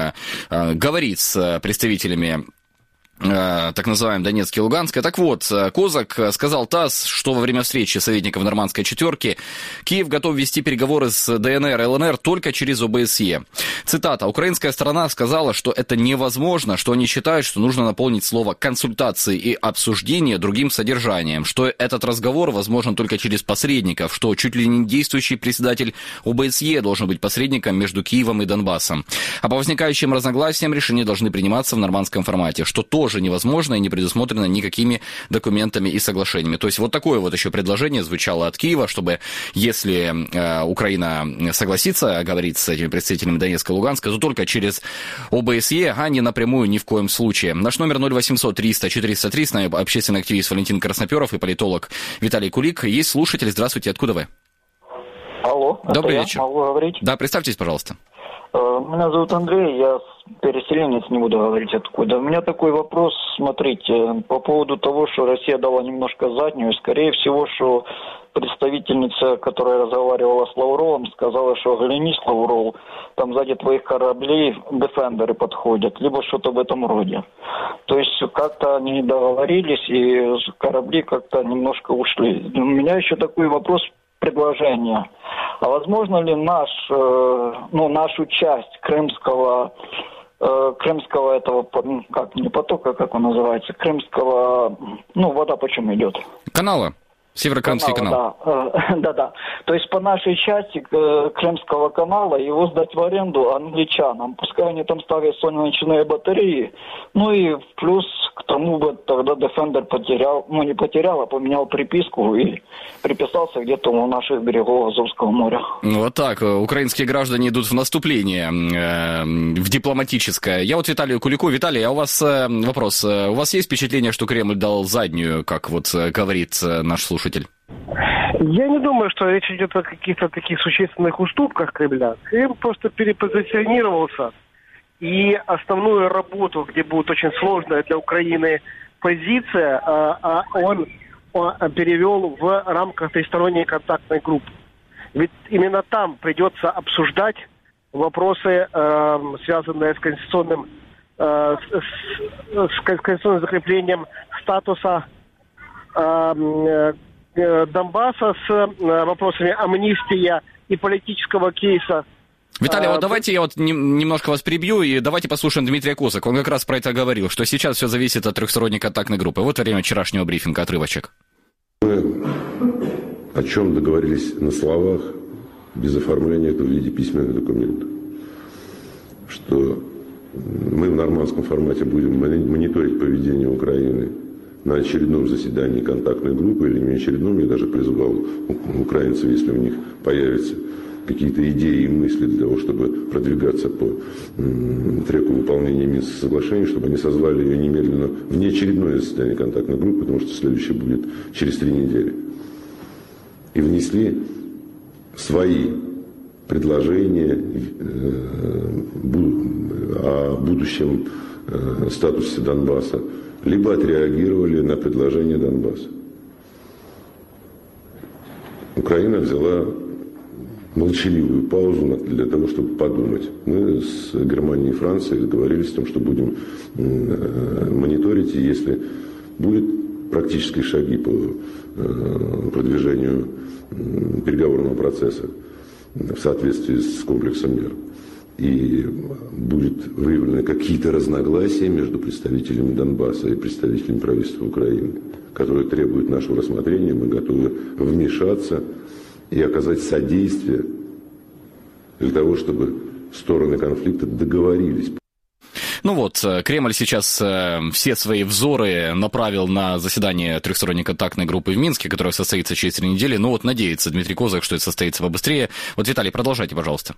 говорить с представителями так называемый Донецк и Луганск. Так вот, Козак сказал ТАСС, что во время встречи советников Нормандской четверки Киев готов вести переговоры с ДНР и ЛНР только через ОБСЕ. Цитата. Украинская сторона сказала, что это невозможно, что они считают, что нужно наполнить слово «консультации» и «обсуждение» другим содержанием, что этот разговор возможен только через посредников, что чуть ли не действующий председатель ОБСЕ должен быть посредником между Киевом и Донбассом. А по возникающим разногласиям решения должны приниматься в нормандском формате, что то тоже невозможно и не предусмотрено никакими документами и соглашениями. То есть вот такое вот еще предложение звучало от Киева, чтобы если э, Украина согласится говорить с этими представителями Донецка и Луганска, то только через ОБСЕ, а не напрямую ни в коем случае. Наш номер ноль восемьсот триста четыреста три, с нами общественный активист Валентин Красноперов и политолог Виталий Кулик. Есть слушатель, здравствуйте, откуда вы? Алло, добрый это вечер. Я могу говорить? Да, представьтесь, пожалуйста. Меня зовут Андрей, я переселенец, не буду говорить откуда. У меня такой вопрос, смотрите, по поводу того, что Россия дала немножко заднюю. Скорее всего, что представительница, которая разговаривала с Лавровым, сказала, что оглянись, Лавров, там сзади твоих кораблей дефендеры подходят, либо что-то в этом роде. То есть как-то они договорились, и корабли как-то немножко ушли. У меня еще такой вопрос, предложение. А возможно ли наш, э, ну, нашу часть крымского, э, крымского этого, как, не потока, как он называется, крымского, ну, вода почему идет? Канала. Северокрымский канал. Да, да, да. То есть по нашей части э, Крымского канала его сдать в аренду англичанам. Пускай они там ставят солнечные батареи. Ну и плюс к тому бы тогда Defender потерял, ну не потерял, а поменял приписку и приписался где-то у наших берегов Азовского моря. Вот так. Украинские граждане идут в наступление, э, в дипломатическое. Я вот Виталию Кулику. Виталий, а у вас э, вопрос. У вас есть впечатление, что Кремль дал заднюю, как вот говорит наш слушатель? Я не думаю, что речь идет о каких-то таких существенных уступках Кремля. Кремль просто перепозиционировался, и основную работу, где будет очень сложная для Украины позиция, он перевел в рамках тристоронней контактной группы. Ведь именно там придется обсуждать вопросы, связанные с конституционным, с конституционным закреплением статуса Донбасса, с вопросами амнистия и политического кейса. Виталий, вот давайте я вот немножко вас перебью, и давайте послушаем Дмитрия Козака. Он как раз про это говорил, что сейчас все зависит от трехсторонней контактной группы. Вот время вчерашнего брифинга, отрывочек. Мы о чем договорились на словах, без оформления этого в виде письменных документов. Что мы в нормандском формате будем мониторить поведение Украины на очередном заседании контактной группы, или не очередном, я даже призывал украинцев, если у них появятся какие-то идеи и мысли для того, чтобы продвигаться по треку выполнения Минского соглашения, чтобы они созвали ее немедленно в неочередное заседание контактной группы, потому что следующее будет через три недели. И внесли свои предложения о будущем статусе Донбасса, либо отреагировали на предложение Донбасса. Украина взяла молчаливую паузу для того, чтобы подумать. Мы с Германией и Францией договорились о том, что будем мониторить, и если будут практические шаги по продвижению переговорного процесса в соответствии с комплексом мер, и будет выявлены какие-то разногласия между представителями Донбасса и представителями правительства Украины, которые требуют нашего рассмотрения, мы готовы вмешаться и оказать содействие для того, чтобы стороны конфликта договорились. Ну вот, Кремль сейчас все свои взоры направил на заседание трехсторонней контактной группы в Минске, которое состоится через три недели. Ну вот, надеется Дмитрий Козак, что это состоится побыстрее. Вот, Виталий, продолжайте, пожалуйста.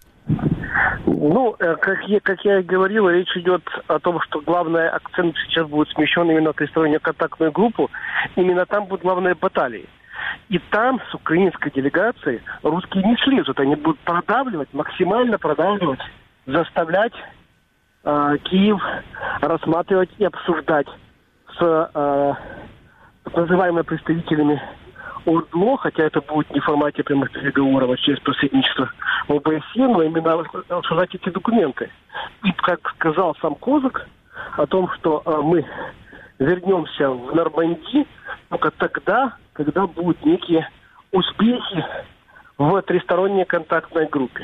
Ну, как я, как я и говорил, речь идет о том, что главный акцент сейчас будет смещен именно на тристороннюю контактную группу. Именно там будут главные баталии. И там с украинской делегацией русские не слезут. Они будут продавливать, максимально продавливать, заставлять э, Киев рассматривать и обсуждать с э, так называемыми представителями ОРДЛО, хотя это будет не в формате прямых переговоров, а через посредничество ОБСЕ, но именно обсуждать эти документы. И, как сказал сам Козак, о том, что э, мы вернемся в Нормандию только тогда, когда будут некие успехи в тристоронней контактной группе.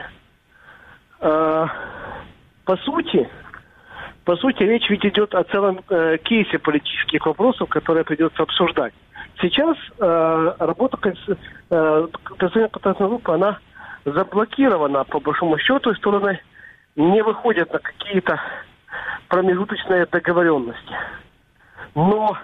Э, по сути, по сути, речь ведь идет о целом э, кейсе политических вопросов, которые придется обсуждать. Сейчас э, работа э, тристоронной контактной группы, она заблокирована, по большому счету, и стороны не выходят на какие-то промежуточные договоренности. Но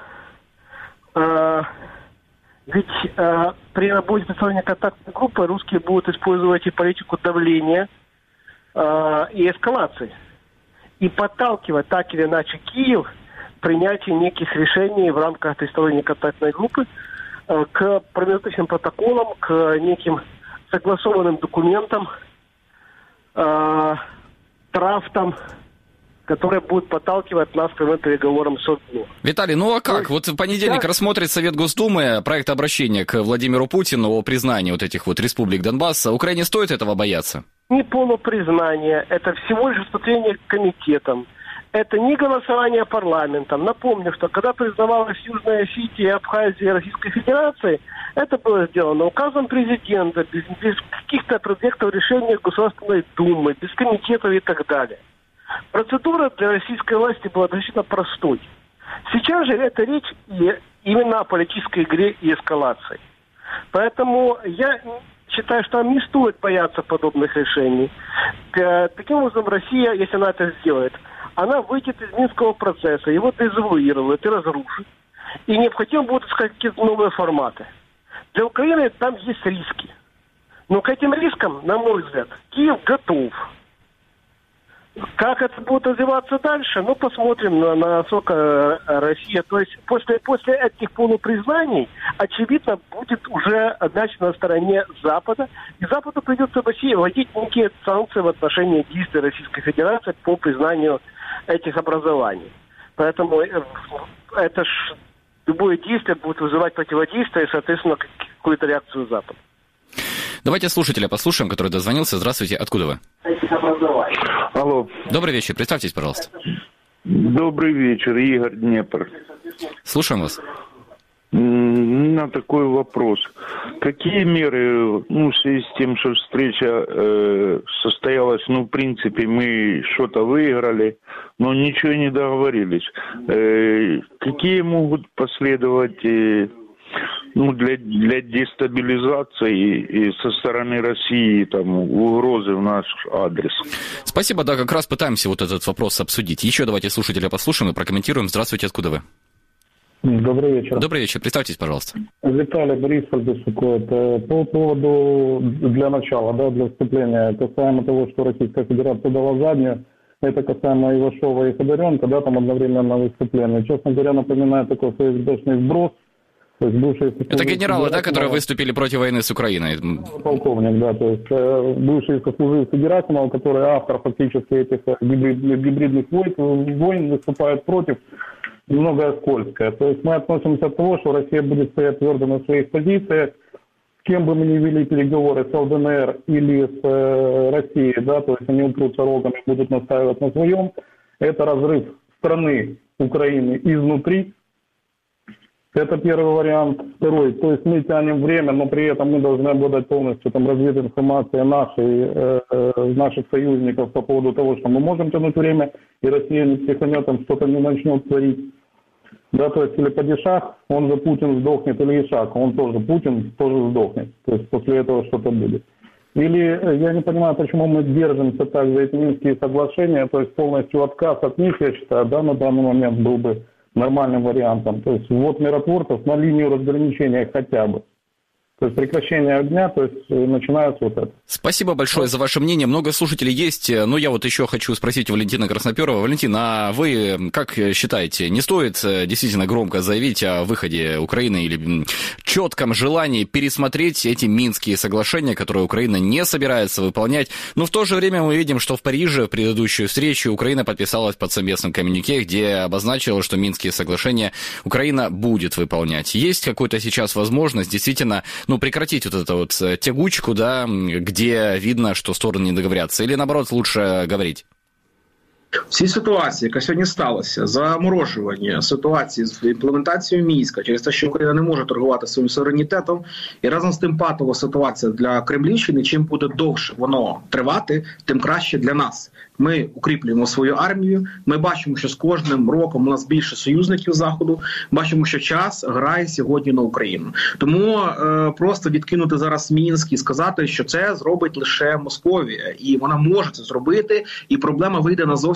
э, ведь э, при работе тристоронней контактной группы русские будут использовать и политику давления э, и эскалации. И подталкивать так или иначе Киев к принятию неких решений в рамках тристоронней контактной группы э, к промежуточным протоколам, к неким согласованным документам, э, трафтом, которые будут подталкивать нас к переговорам с ОДНО. Виталий, ну а как? Вот в понедельник рассмотрит Совет Госдумы проект обращения к Владимиру Путину о признании вот этих вот республик Донбасса. Украине стоит этого бояться? Не полупризнание, это всего лишь вступление к комитетам. Это не голосование парламентом. Напомню, что когда признавалась Южная Осетия и Абхазия Российской Федерации, это было сделано указом президента, без, без каких-то проектов решения Государственной Думы, без комитетов и так далее. Процедура для российской власти была достаточно простой. Сейчас же это речь именно о политической игре и эскалации. Поэтому я считаю, что нам не стоит бояться подобных решений. Таким образом, Россия, если она это сделает, она выйдет из Минского процесса, его дезавуирует и разрушит. И необходимо будет искать какие-то новые форматы. Для Украины там есть риски. Но к этим рискам, на мой взгляд, Киев готов. Как это будет развиваться дальше, ну, посмотрим, на, насколько Россия... То есть после, после этих полупризнаний, очевидно, будет уже значит, на стороне Запада. И Западу придется России вводить некие санкции в отношении действий Российской Федерации по признанию этих образований. Поэтому это ж любое действие будет вызывать противодействие и, соответственно, какую-то реакцию Запада. Давайте слушателя послушаем, который дозвонился. Здравствуйте, откуда вы? Алло. Добрый вечер, представьтесь, пожалуйста. Добрый вечер, Игорь, Днепр. Слушаем вас. У меня такой вопрос. Какие меры, ну, в связи с тем, что встреча э, состоялась, ну, в принципе, мы что-то выиграли, но ничего не договорились. Э, какие могут последовать... Э, Ну, для, для дестабилизации и со стороны России там угрозы в наш адрес. Спасибо, да, как раз пытаемся вот этот вопрос обсудить. Еще давайте слушателя послушаем и прокомментируем. Здравствуйте, откуда вы? Добрый вечер. Добрый вечер, представьтесь, пожалуйста. Виталий Борисович беспокоит. По поводу, для начала, да, для вступления, касаемо того, что Российская Федерация дала заднюю, это касаемо Ивашова и Ходоренко, да, там одновременно выступление. Честно говоря, напоминает такой ФСБшный сброс. То есть бывшие... Это генералы, да, которые выступили против войны с Украиной? Полковник, да, то есть э, бывший сослуживцы Герасимова, который автор фактически этих гибридных, гибридных войн, войн, выступает против, многое скользкое. То есть мы относимся от того, что Россия будет стоять твердо на своих позициях, с кем бы мы ни вели переговоры, с ЛДНР или с э, Россией, да, то есть они упрутся рогом и будут настаивать на своем, это разрыв страны Украины изнутри. Это первый вариант. Второй, то есть мы тянем время, но при этом мы должны обладать полностью там развединформацией нашей, э, наших союзников по поводу того, что мы можем тянуть время, и Россия не психанет, там что-то не начнет творить. Да, то есть или падишах, он же Путин сдохнет, или Ишак, он тоже Путин, тоже сдохнет. То есть после этого что-то будет. Или я не понимаю, почему мы держимся так за эти Минские соглашения, то есть полностью отказ от них, я считаю, да, на данный момент был бы нормальным вариантом. То есть ввод миротворцев на линию разграничения хотя бы. То есть прекращение огня, то есть начинается вот это. Спасибо большое за ваше мнение. Много слушателей есть. Но я вот еще хочу спросить у Валентина Красноперова. Валентин, а вы как считаете, не стоит действительно громко заявить о выходе Украины или четком желании пересмотреть эти Минские соглашения, которые Украина не собирается выполнять? Но в то же время мы видим, что в Париже в предыдущую встречу Украина подписалась под совместным коммюнике, где обозначила, что Минские соглашения Украина будет выполнять. Есть какая-то сейчас возможность действительно... ну, прекратить вот эту вот тягучку, да, где видно, что стороны не договорятся? Или, наоборот, лучше говорить? В цій ситуації, яка сьогодні сталася, заморожування ситуації з імплементацією Мінська, через те, що Україна не може торгувати своїм суверенітетом, і разом з тим патова ситуація для Кремлівщини, чим буде довше воно тривати, тим краще для нас. Ми укріплюємо свою армію, ми бачимо, що з кожним роком у нас більше союзників Заходу, бачимо, що час грає сьогодні на Україну. Тому е, просто відкинути зараз Мінськ і сказати, що це зробить лише Московія, і вона може це зробити, і проблема вийде на зовсім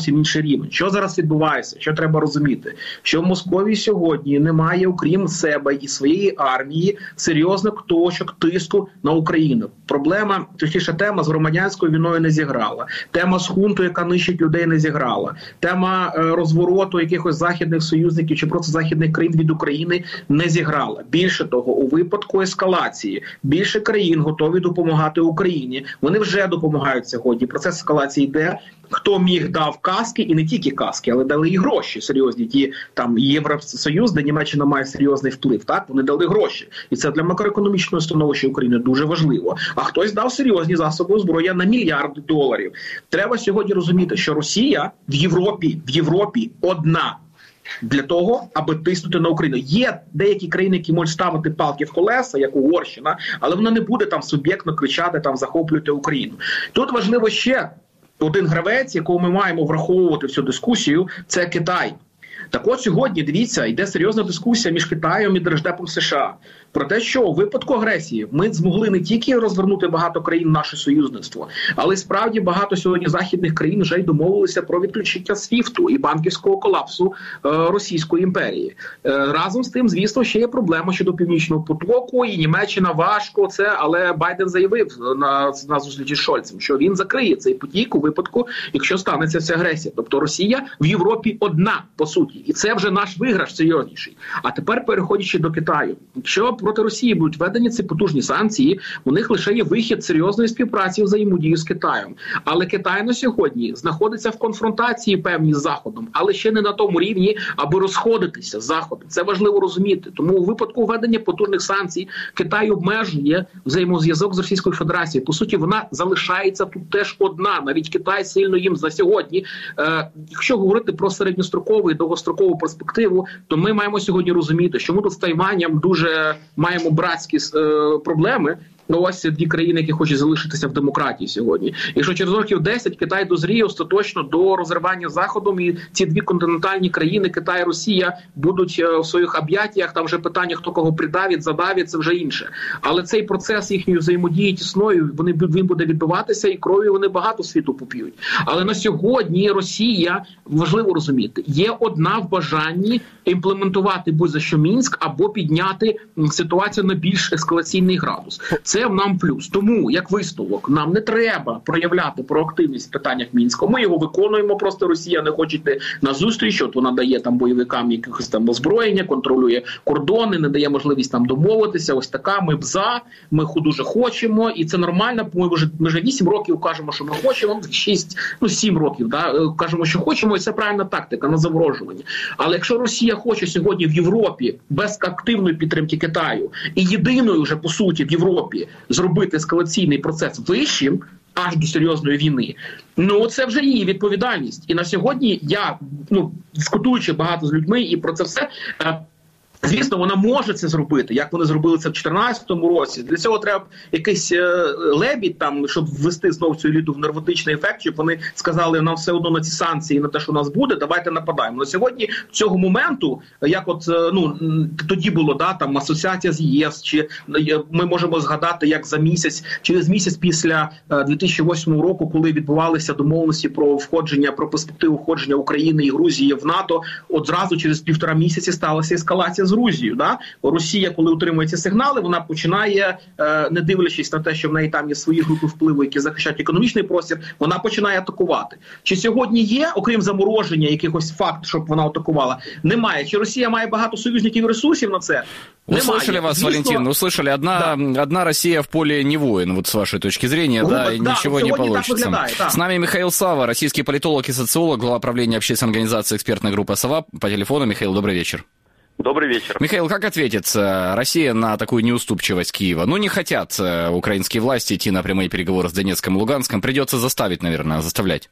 зовсім інший рівень. Що зараз відбувається? Що треба розуміти? Що в Московії сьогодні немає, окрім себе і своєї армії, серйозних точок тиску на Україну. Проблема, точніше, тема з громадянською війною не зіграла. Тема з хунтою, яка нищить людей, не зіграла. Тема е, розвороту якихось західних союзників чи просто західних країн від України не зіграла. Більше того, у випадку ескалації більше країн готові допомагати Україні. Вони вже допомагають сьогодні. Процес ескалації йде. Хто міг, дав каски, і не тільки каски, але дали і гроші серйозні. Ті там Євросоюз, де Німеччина має серйозний вплив, так вони дали гроші, і це для макроекономічного становища України дуже важливо. А хтось дав серйозні засоби озброєння на мільярди доларів. Треба сьогодні розуміти, що Росія в Європі, в Європі одна. Для того, аби тиснути на Україну. Є деякі країни, які можуть ставити палки в колеса, як Угорщина, але вона не буде там суб'єктно кричати, там захоплювати Україну. Тут важливо ще один гравець, якого ми маємо враховувати в цю дискусію, це Китай. Так от сьогодні, дивіться, йде серйозна дискусія між Китаєм і Держдепом США про те, що у випадку агресії ми змогли не тільки розвернути багато країн в наше союзництво, але справді багато сьогодні західних країн вже й домовилися про відключення свіфту і банківського колапсу е, Російської імперії. Е, разом з тим, звісно, ще є проблема щодо Північного потоку, і Німеччина важко це, але Байден заявив на, на зустрічі з Шольцем, що він закриє цей потік у випадку, якщо станеться ця агресія. Тобто Росія в Європі одна, по суті. І це вже наш виграш серйозніший. А тепер, переходячи до Китаю. Якщо проти Росії будуть введені ці потужні санкції, у них лише є вихід серйозної співпраці, взаємодії з Китаєм. Але Китай на сьогодні знаходиться в конфронтації певній з Заходом, але ще не на тому рівні, аби розходитися з Заходом. Це важливо розуміти. Тому у випадку введення потужних санкцій Китай обмежує взаємозв'язок з Російською Федерацією. По суті, вона залишається тут теж одна. Навіть Китай сильно їм за сьогодні. Е, якщо говорити про середньострокову і довгострокову перспективу, то ми маємо сьогодні розуміти, що ми тут з Тайванем дуже маємо братські е, проблеми. Ну, ось дві країни, які хочуть залишитися в демократії сьогодні. Якщо через років десять Китай дозріє остаточно до розривання Заходом, і ці дві континентальні країни, Китай і Росія, будуть в своїх об'яттях, там вже питання, хто кого придавить, задавить, це вже інше. Але цей процес їхньої взаємодії тісною, вони, він буде відбуватися, і кров'ю вони багато світу поп'ють. Але на сьогодні Росія, важливо розуміти, є одна в бажанні імплементувати будь-за що Мінськ або підняти ситуацію на більш ескалаційний градус. Це в нам плюс. Тому, як висновок, нам не треба проявляти проактивність в питаннях Мінська. Ми його виконуємо, просто Росія не хоче йти на зустріч, от вона дає там бойовикам якихось там озброєння, контролює кордони, не дає можливість там домовитися. Ось така, ми б за, ми дуже хочемо, і це нормально. Ми вже, ми вже вісім років кажемо, що ми хочемо, шість, ну сім років, да, кажемо, що хочемо, і це правильна тактика на заморожування. Але якщо Росія хоче сьогодні в Європі без активної підтримки Китаю і єдиною вже, по суті, в Європі зробити ескалаційний процес вищим, аж до серйозної війни, ну це вже її відповідальність. І на сьогодні я, ну, дискутуючи багато з людьми і про це все, звісно, вона може це зробити, як вони зробили це в чотирнадцятому році. Для цього треба якийсь е, лебідь, там, щоб ввести знову цю еліту в нервотичний ефект, щоб вони сказали, нам все одно на ці санкції, на те, що у нас буде, давайте нападаємо. На сьогодні цього моменту, як от, ну, тоді було, да, там, асоціація з ЄС, чи ми можемо згадати, як за місяць, через місяць після дві тисячі восьмого року, коли відбувалися домовленості про входження, про перспективу входження України і Грузії в НАТО, от зразу через півтора місяці сталася ескалація з Грузією. Да? Росія, коли отримує ці сигнали, вона починає, е, не дивлячись на те, що в неї там є свої групи впливу, які захищають економічний простір, вона починає атакувати. Чи сьогодні є, окрім замороження, якихось факт, щоб вона атакувала? Немає. Чи Росія має багато союзників і ресурсів на це? Услышали вас, Звісно, Валентин, услышали. Одна, да. одна Россия в поле не воин, вот с вашей точки зрения, ну, да, и да, ничего не получится. Да. С нами Михаил Сава, российский политолог и социолог, глава правления общественной организации «Экспертная группа Сова». По телефону. Михаил, добрый вечер. Добрый вечер. Михаил, как ответит Россия на такую неуступчивость Киева? Ну, не хотят украинские власти идти на прямые переговоры с Донецком и Луганском. Придется заставить, наверное, заставлять.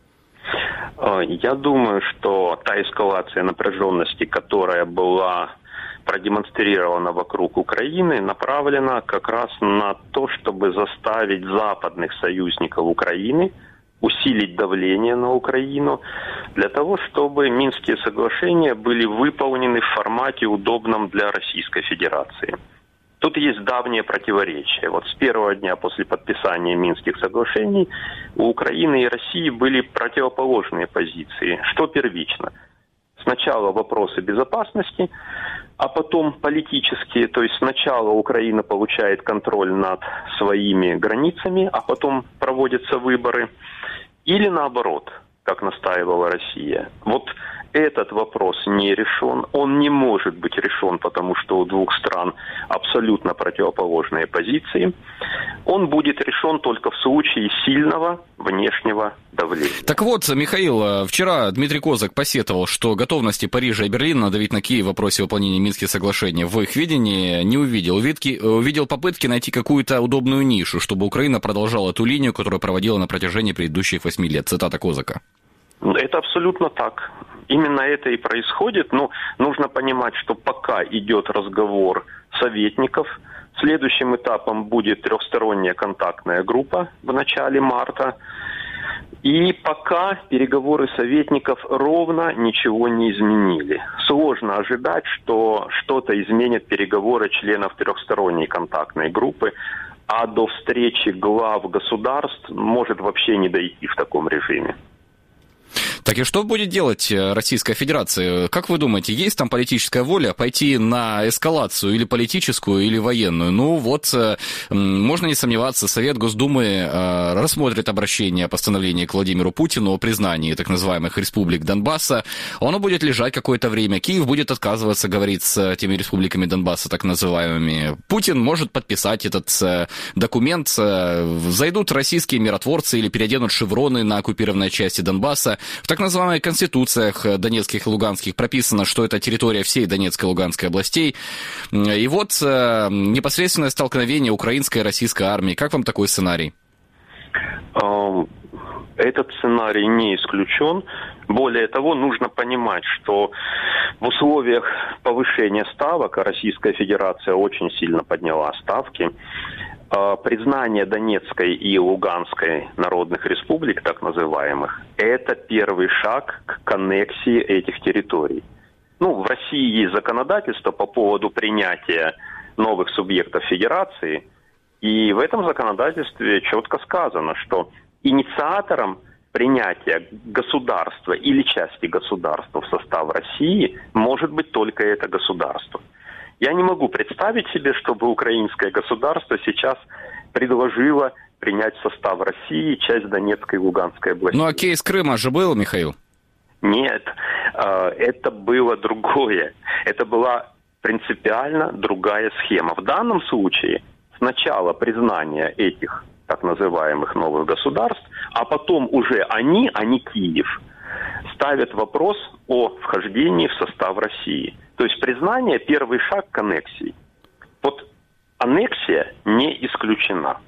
Я думаю, что та эскалация напряженности, которая была продемонстрирована вокруг Украины, направлена как раз на то, чтобы заставить западных союзников Украины усилить давление на Украину для того, чтобы Минские соглашения были выполнены в формате, удобном для Российской Федерации. Тут есть давнее противоречие. Вот с первого дня после подписания Минских соглашений у Украины и России были противоположные позиции. Что первично? Сначала вопросы безопасности, а потом политические. То есть сначала Украина получает контроль над своими границами, а потом проводятся выборы. Или наоборот, как настаивала Россия. Вот этот вопрос не решен. Он не может быть решен, потому что у двух стран абсолютно противоположные позиции. Он будет решен только в случае сильного внешнего давления. Так вот, Михаил, вчера Дмитрий Козак посетовал, что готовности Парижа и Берлина надавить на Киев в вопросе выполнения Минских соглашений в их видении не увидел. Увидки, увидел попытки найти какую-то удобную нишу, чтобы Украина продолжала ту линию, которую проводила на протяжении предыдущих восьми лет. Цитата Козака. Это абсолютно так. Именно это и происходит. Но нужно понимать, что пока идет разговор советников, следующим этапом будет трехсторонняя контактная группа в начале марта. И пока переговоры советников ровно ничего не изменили. Сложно ожидать, что что-то изменят переговоры членов трехсторонней контактной группы, а до встречи глав государств может вообще не дойти в таком режиме. Так и что будет делать Российская Федерация? Как вы думаете, есть там политическая воля пойти на эскалацию или политическую, или военную? Ну вот, можно не сомневаться, Совет Госдумы рассмотрит обращение, постановление к Владимиру Путину о признании так называемых республик Донбасса. Оно будет лежать какое-то время. Киев будет отказываться говорить с теми республиками Донбасса, так называемыми. Путин может подписать этот документ. Зайдут российские миротворцы или переоденут шевроны на оккупированной части Донбасса. В так называемых конституциях Донецких и Луганских прописано, что это территория всей Донецкой и Луганской областей. И вот непосредственное столкновение украинской и российской армии. Как вам такой сценарий? Этот сценарий не исключен. Более того, нужно понимать, что в условиях повышения ставок, а Российская Федерация очень сильно подняла ставки, признание Донецкой и Луганской народных республик, так называемых, это первый шаг к аннексии этих территорий. Ну, в России есть законодательство по поводу принятия новых субъектов федерации, и в этом законодательстве четко сказано, что инициатором принятия государства или части государства в состав России может быть только это государство. Я не могу представить себе, чтобы украинское государство сейчас предложило принять в состав России часть Донецкой и Луганской области. Ну а кейс Крыма же был, Михаил? Нет, это было другое. Это была принципиально другая схема. В данном случае сначала признание этих так называемых новых государств, а потом уже они, а не Киев, ставят вопрос о вхождении в состав России. То есть признание – первый шаг к аннексии. Вот аннексия не исключена.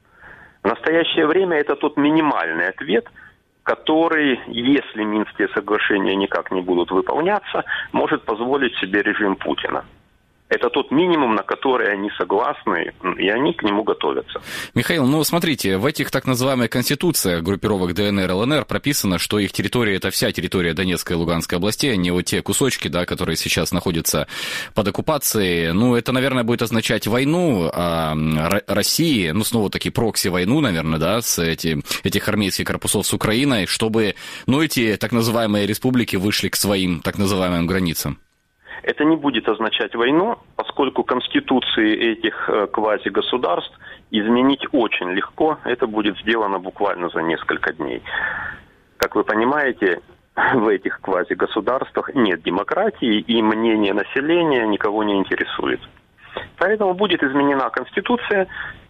В настоящее время это тот минимальный ответ, который, если Минские соглашения никак не будут выполняться, может позволить себе режим Путина. Это тот минимум, на который они согласны, и они к нему готовятся. Михаил, ну смотрите, в этих так называемых конституциях группировок ДНР, ЛНР прописано, что их территория – это вся территория Донецкой и Луганской областей, а не вот те кусочки, да, которые сейчас находятся под оккупацией. Ну, это, наверное, будет означать войну а, России, ну, снова-таки прокси-войну, наверное, да, с эти, этих армейских корпусов с Украиной, чтобы, ну, эти так называемые республики вышли к своим так называемым границам. Это не будет означать войну, поскольку конституции этих э, квазигосударств изменить очень легко. Это будет сделано буквально за несколько дней. Как вы понимаете, в этих квазигосударствах нет демократии, и мнение населения никого не интересует. Поэтому будет изменена конституция,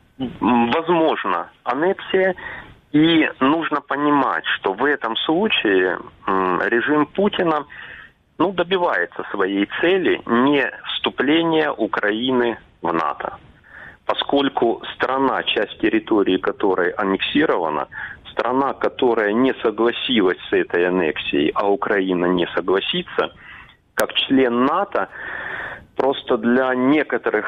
возможно, аннексия, и нужно понимать, что в этом случае э, режим Путина ну, добивается своей цели не вступления Украины в НАТО. Поскольку страна, часть территории которой аннексирована, страна, которая не согласилась с этой аннексией, а Украина не согласится, как член НАТО, просто для некоторых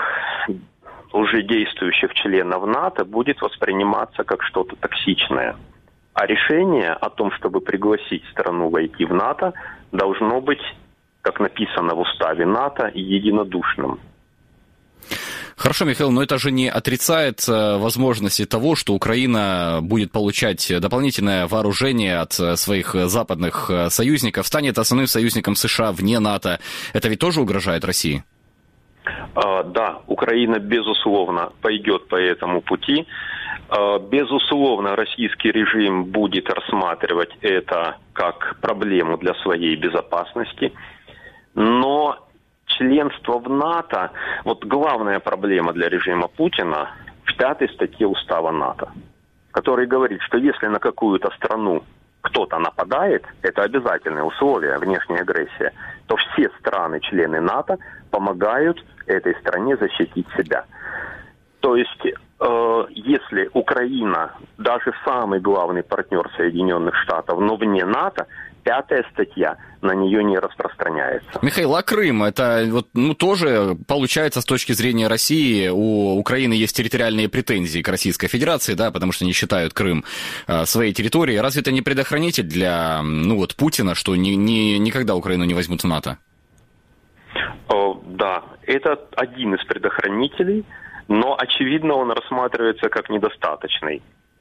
уже действующих членов НАТО будет восприниматься как что-то токсичное. А решение о том, чтобы пригласить страну войти в НАТО, должно быть, как написано в уставе НАТО, единодушным. Хорошо, Михаил, но это же не отрицает возможности того, что Украина будет получать дополнительное вооружение от своих западных союзников, станет основным союзником США вне НАТО. Это ведь тоже угрожает России? Да, Украина, безусловно, пойдет по этому пути. Безусловно, российский режим будет рассматривать это как проблему для своей безопасности. Но членство в НАТО, вот главная проблема для режима Путина в пятой статье устава НАТО, который говорит, что если на какую-то страну кто-то нападает, это обязательное условие, внешняя агрессия, то все страны-члены НАТО помогают этой стране защитить себя. То есть, э, если Украина, даже самый главный партнер Соединенных Штатов, но вне НАТО, пятая статья на нее не распространяется. Михаил, а Крым, это вот, ну, тоже получается с точки зрения России, у Украины есть территориальные претензии к Российской Федерации, да, потому что они считают Крым э, своей территорией. Разве это не предохранитель для, ну, вот, Путина, что ни, ни, никогда Украину не возьмут в НАТО? О, да, это один из предохранителей, но, очевидно, он рассматривается как недостаточный.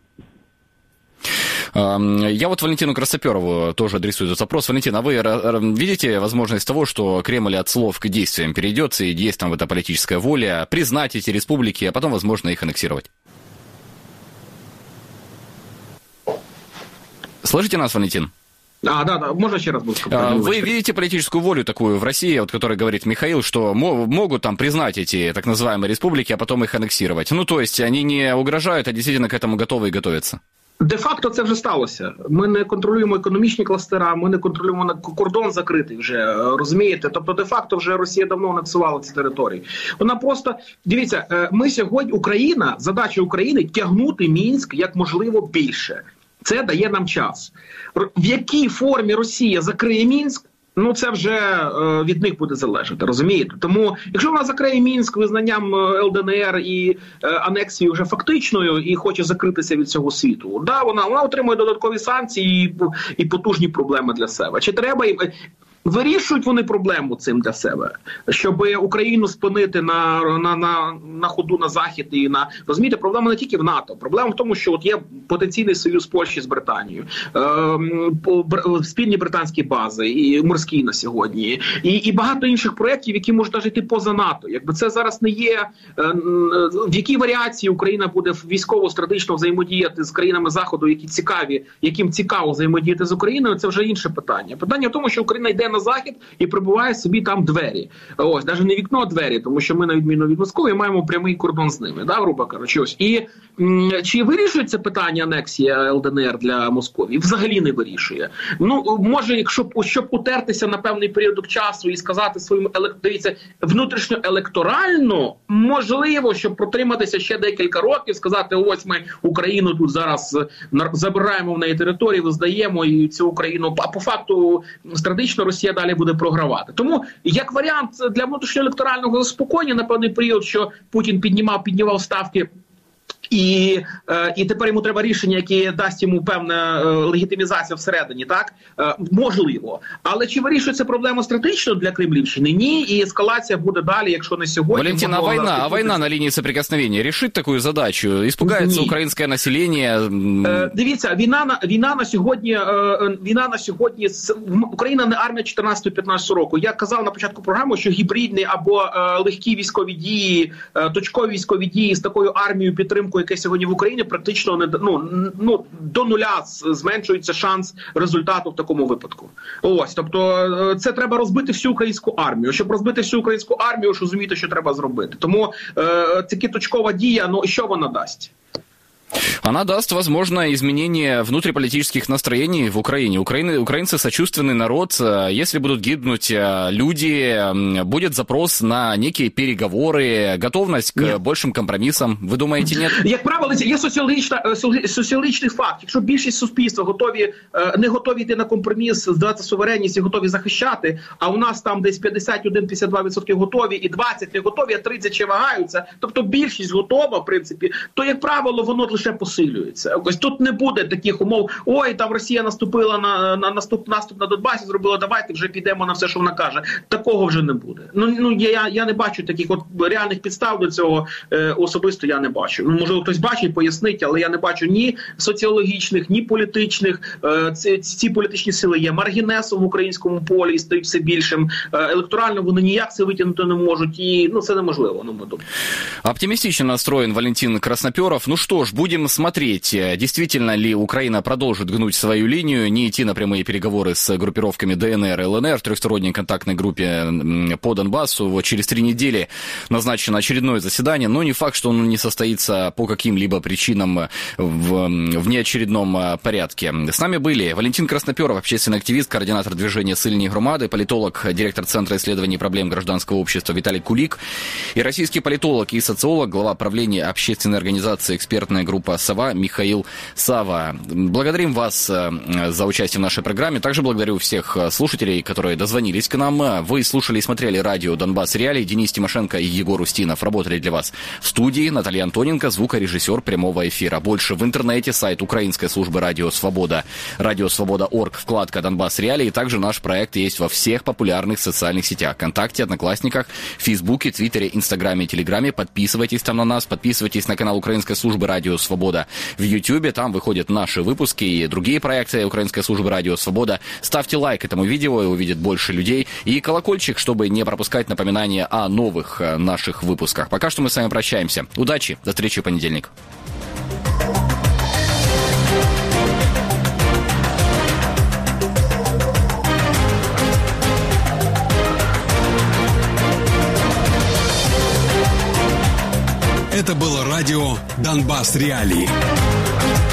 Я вот Валентину Красоперову тоже адресую этот вопрос. Валентин, а вы видите возможность того, что Кремль от слов к действиям перейдет, и есть там эта политическая воля признать эти республики, а потом, возможно, их аннексировать? Слышите нас, Валентин? А, да, да, можно еще раз буду сказать? Вы видите политическую волю такую в России, вот, которой говорит Михаил, что могут там признать эти так называемые республики, а потом их аннексировать? Ну, то есть они не угрожают, а действительно к этому готовы и готовятся? Де-факто це вже сталося. Ми не контролюємо економічні кластера, ми не контролюємо кордон закритий вже, розумієте? Тобто де-факто вже Росія давно анексувала ці території. Вона просто, дивіться, ми сьогодні, Україна, задача України тягнути Мінськ як можливо більше. Це дає нам час. В якій формі Росія закриє Мінськ, ну це вже е, від них буде залежати, розумієте? Тому, якщо вона закриє Мінськ визнанням Ел Де Ен Ер і е, анексією вже фактичною і хоче закритися від цього світу, да, вона, вона отримує додаткові санкції і, і потужні проблеми для себе. Чи треба... Вирішують вони проблему цим для себе, щоб Україну спинити на, на, на, на ходу на Захід і на... Розумієте, проблема не тільки в НАТО. Проблема в тому, що от є потенційний союз Польщі з Британією, е, спільні британські бази, і морські на сьогодні, і, і багато інших проєктів, які можуть навіть йти поза НАТО. Якби це зараз не є... Е, в якій варіації Україна буде військово-стратегічно взаємодіяти з країнами Заходу, які цікаві, яким цікаво взаємодіяти з Україною, це вже інше питання. Питання в тому, що Україна йде на Захід і прибуває собі там двері. Ось, навіть не вікно, а двері, тому що ми, на відміну від Москви, маємо прямий кордон з ними, да, грубо кажучи. Ось. І м, чи вирішується питання анексії Ел Де Ен Ер для Московії? Взагалі не вирішує. Ну, може, якщо щоб утертися на певний період часу і сказати своїм, дивіться, внутрішньоелекторально, можливо, щоб протриматися ще декілька років, сказати, ось ми Україну тут зараз забираємо в неї територію, визнаємо і цю Україну, а по факту стратегічно Росія далі буде програвати. Тому, як варіант для внутрішньоелекторального заспокоєння на певний період, що Путін піднімав, піднімав ставки, і, е, і тепер йому треба рішення, яке дасть йому певну е, легітимізацію всередині, так? Е, можливо. Але чи вирішується проблема стратегічно для Кремлівщини? Ні, і ескалація буде далі, якщо не сьогодні. Валентин, а война, а война на лінії соприкосновения решит таку задачу? Испугается українське населення? Е, дивіться, війна на, війна на сьогодні, е, війна на сьогодні, Україна не армія чотирнадцятого-п'ятнадцятого року. Я казав на початку програми, що гібридні або е, легкі військові дії, е, точкові військові дії з такою армією підтримки, яке сьогодні в Україні практично не ну, ну до нуля зменшується шанс результату в такому випадку. Ось, тобто це треба розбити всю українську армію. Щоб розбити всю українську армію, ж розумієте, що треба зробити. Тому е, таки точкова дія, ну що вона дасть? Она даст, возможно, изменение внутриполитических настроений в Украине. Украины, украинцы сочувственный народ. Если будут гибнуть люди, будет запрос на некие переговоры, готовность к нет. большим компромиссам. Ви думаєте, нет? Як правило, є соціологічна, соціологічний факт. Якщо більшість суспільства готові, не готові йти на компроміс, здати суверенність і готові захищати, а у нас там десь п'ятдесят один - п'ятдесят два відсотки готові і двадцять не готові, а тридцять ще вагаються, тобто більшість готова, в принципі, то, як правило, воно лише посилюється. Ось тут не буде таких умов, ой, там Росія наступила на, на наступ, наступ на Донбасі, зробила, давайте вже підемо на все, що вона каже. Такого вже не буде. Ну, ну я, я не бачу таких от реальних підстав до цього, е, особисто я не бачу. Ну, можливо, хтось бачить, пояснить, але я не бачу ні соціологічних, ні політичних. Е, ці, ці політичні сили є маргінесом в українському полі і стають все більшим. Е, електорально вони ніяк це витягнути не можуть, і ну, це неможливо, на мою думку. Оптимистично настроен Валентин Красноперов. Ну что ж, будем смотреть, действительно ли Украина продолжит гнуть свою линию, не идти на прямые переговоры с группировками ДНР и ЛНР в трехсторонней контактной группе по Донбассу. Вот через три недели назначено очередное заседание, но не факт, что оно не состоится по каким-либо причинам в внеочередном порядке. С нами были Валентин Красноперов, общественный активист, координатор движения «Сильные громады», политолог, директор Центра исследований проблем гражданского общества Виталий Кулик и российский политолог и социолог, глава правления общественной организации «Экспертная группа СОВА» Михаил Сава. Благодарим вас за участие в нашей программе. Также благодарю всех слушателей, которые дозвонились к нам. Вы слушали и смотрели радио «Донбасс Реалии». Денис Тимошенко и Егор Устинов работали для вас в студии. Наталья Антоненко, звукорежиссер прямого эфира. Больше в интернете, сайт украинской службы «Радио Свобода», радио свобода точка орг, вкладка «Донбасс Реалии». Также наш проект есть во всех популярных социальных сетях: ВКонтакте, Одноклассниках, Фейсбуке, Твиттере, Инстаграме и Телеграме. Подписывайтесь там на нас, подписывайтесь на канал украинской службы «Радио Свобода» в Ютьюбе. Там выходят наши выпуски и другие проекты украинской службы «Радио Свобода». Ставьте лайк этому видео, и увидит больше людей. И колокольчик, чтобы не пропускать напоминания о новых наших выпусках. Пока что мы с вами прощаемся. Удачи, до встречи в понедельник. Это было радио «Донбасс Реалии».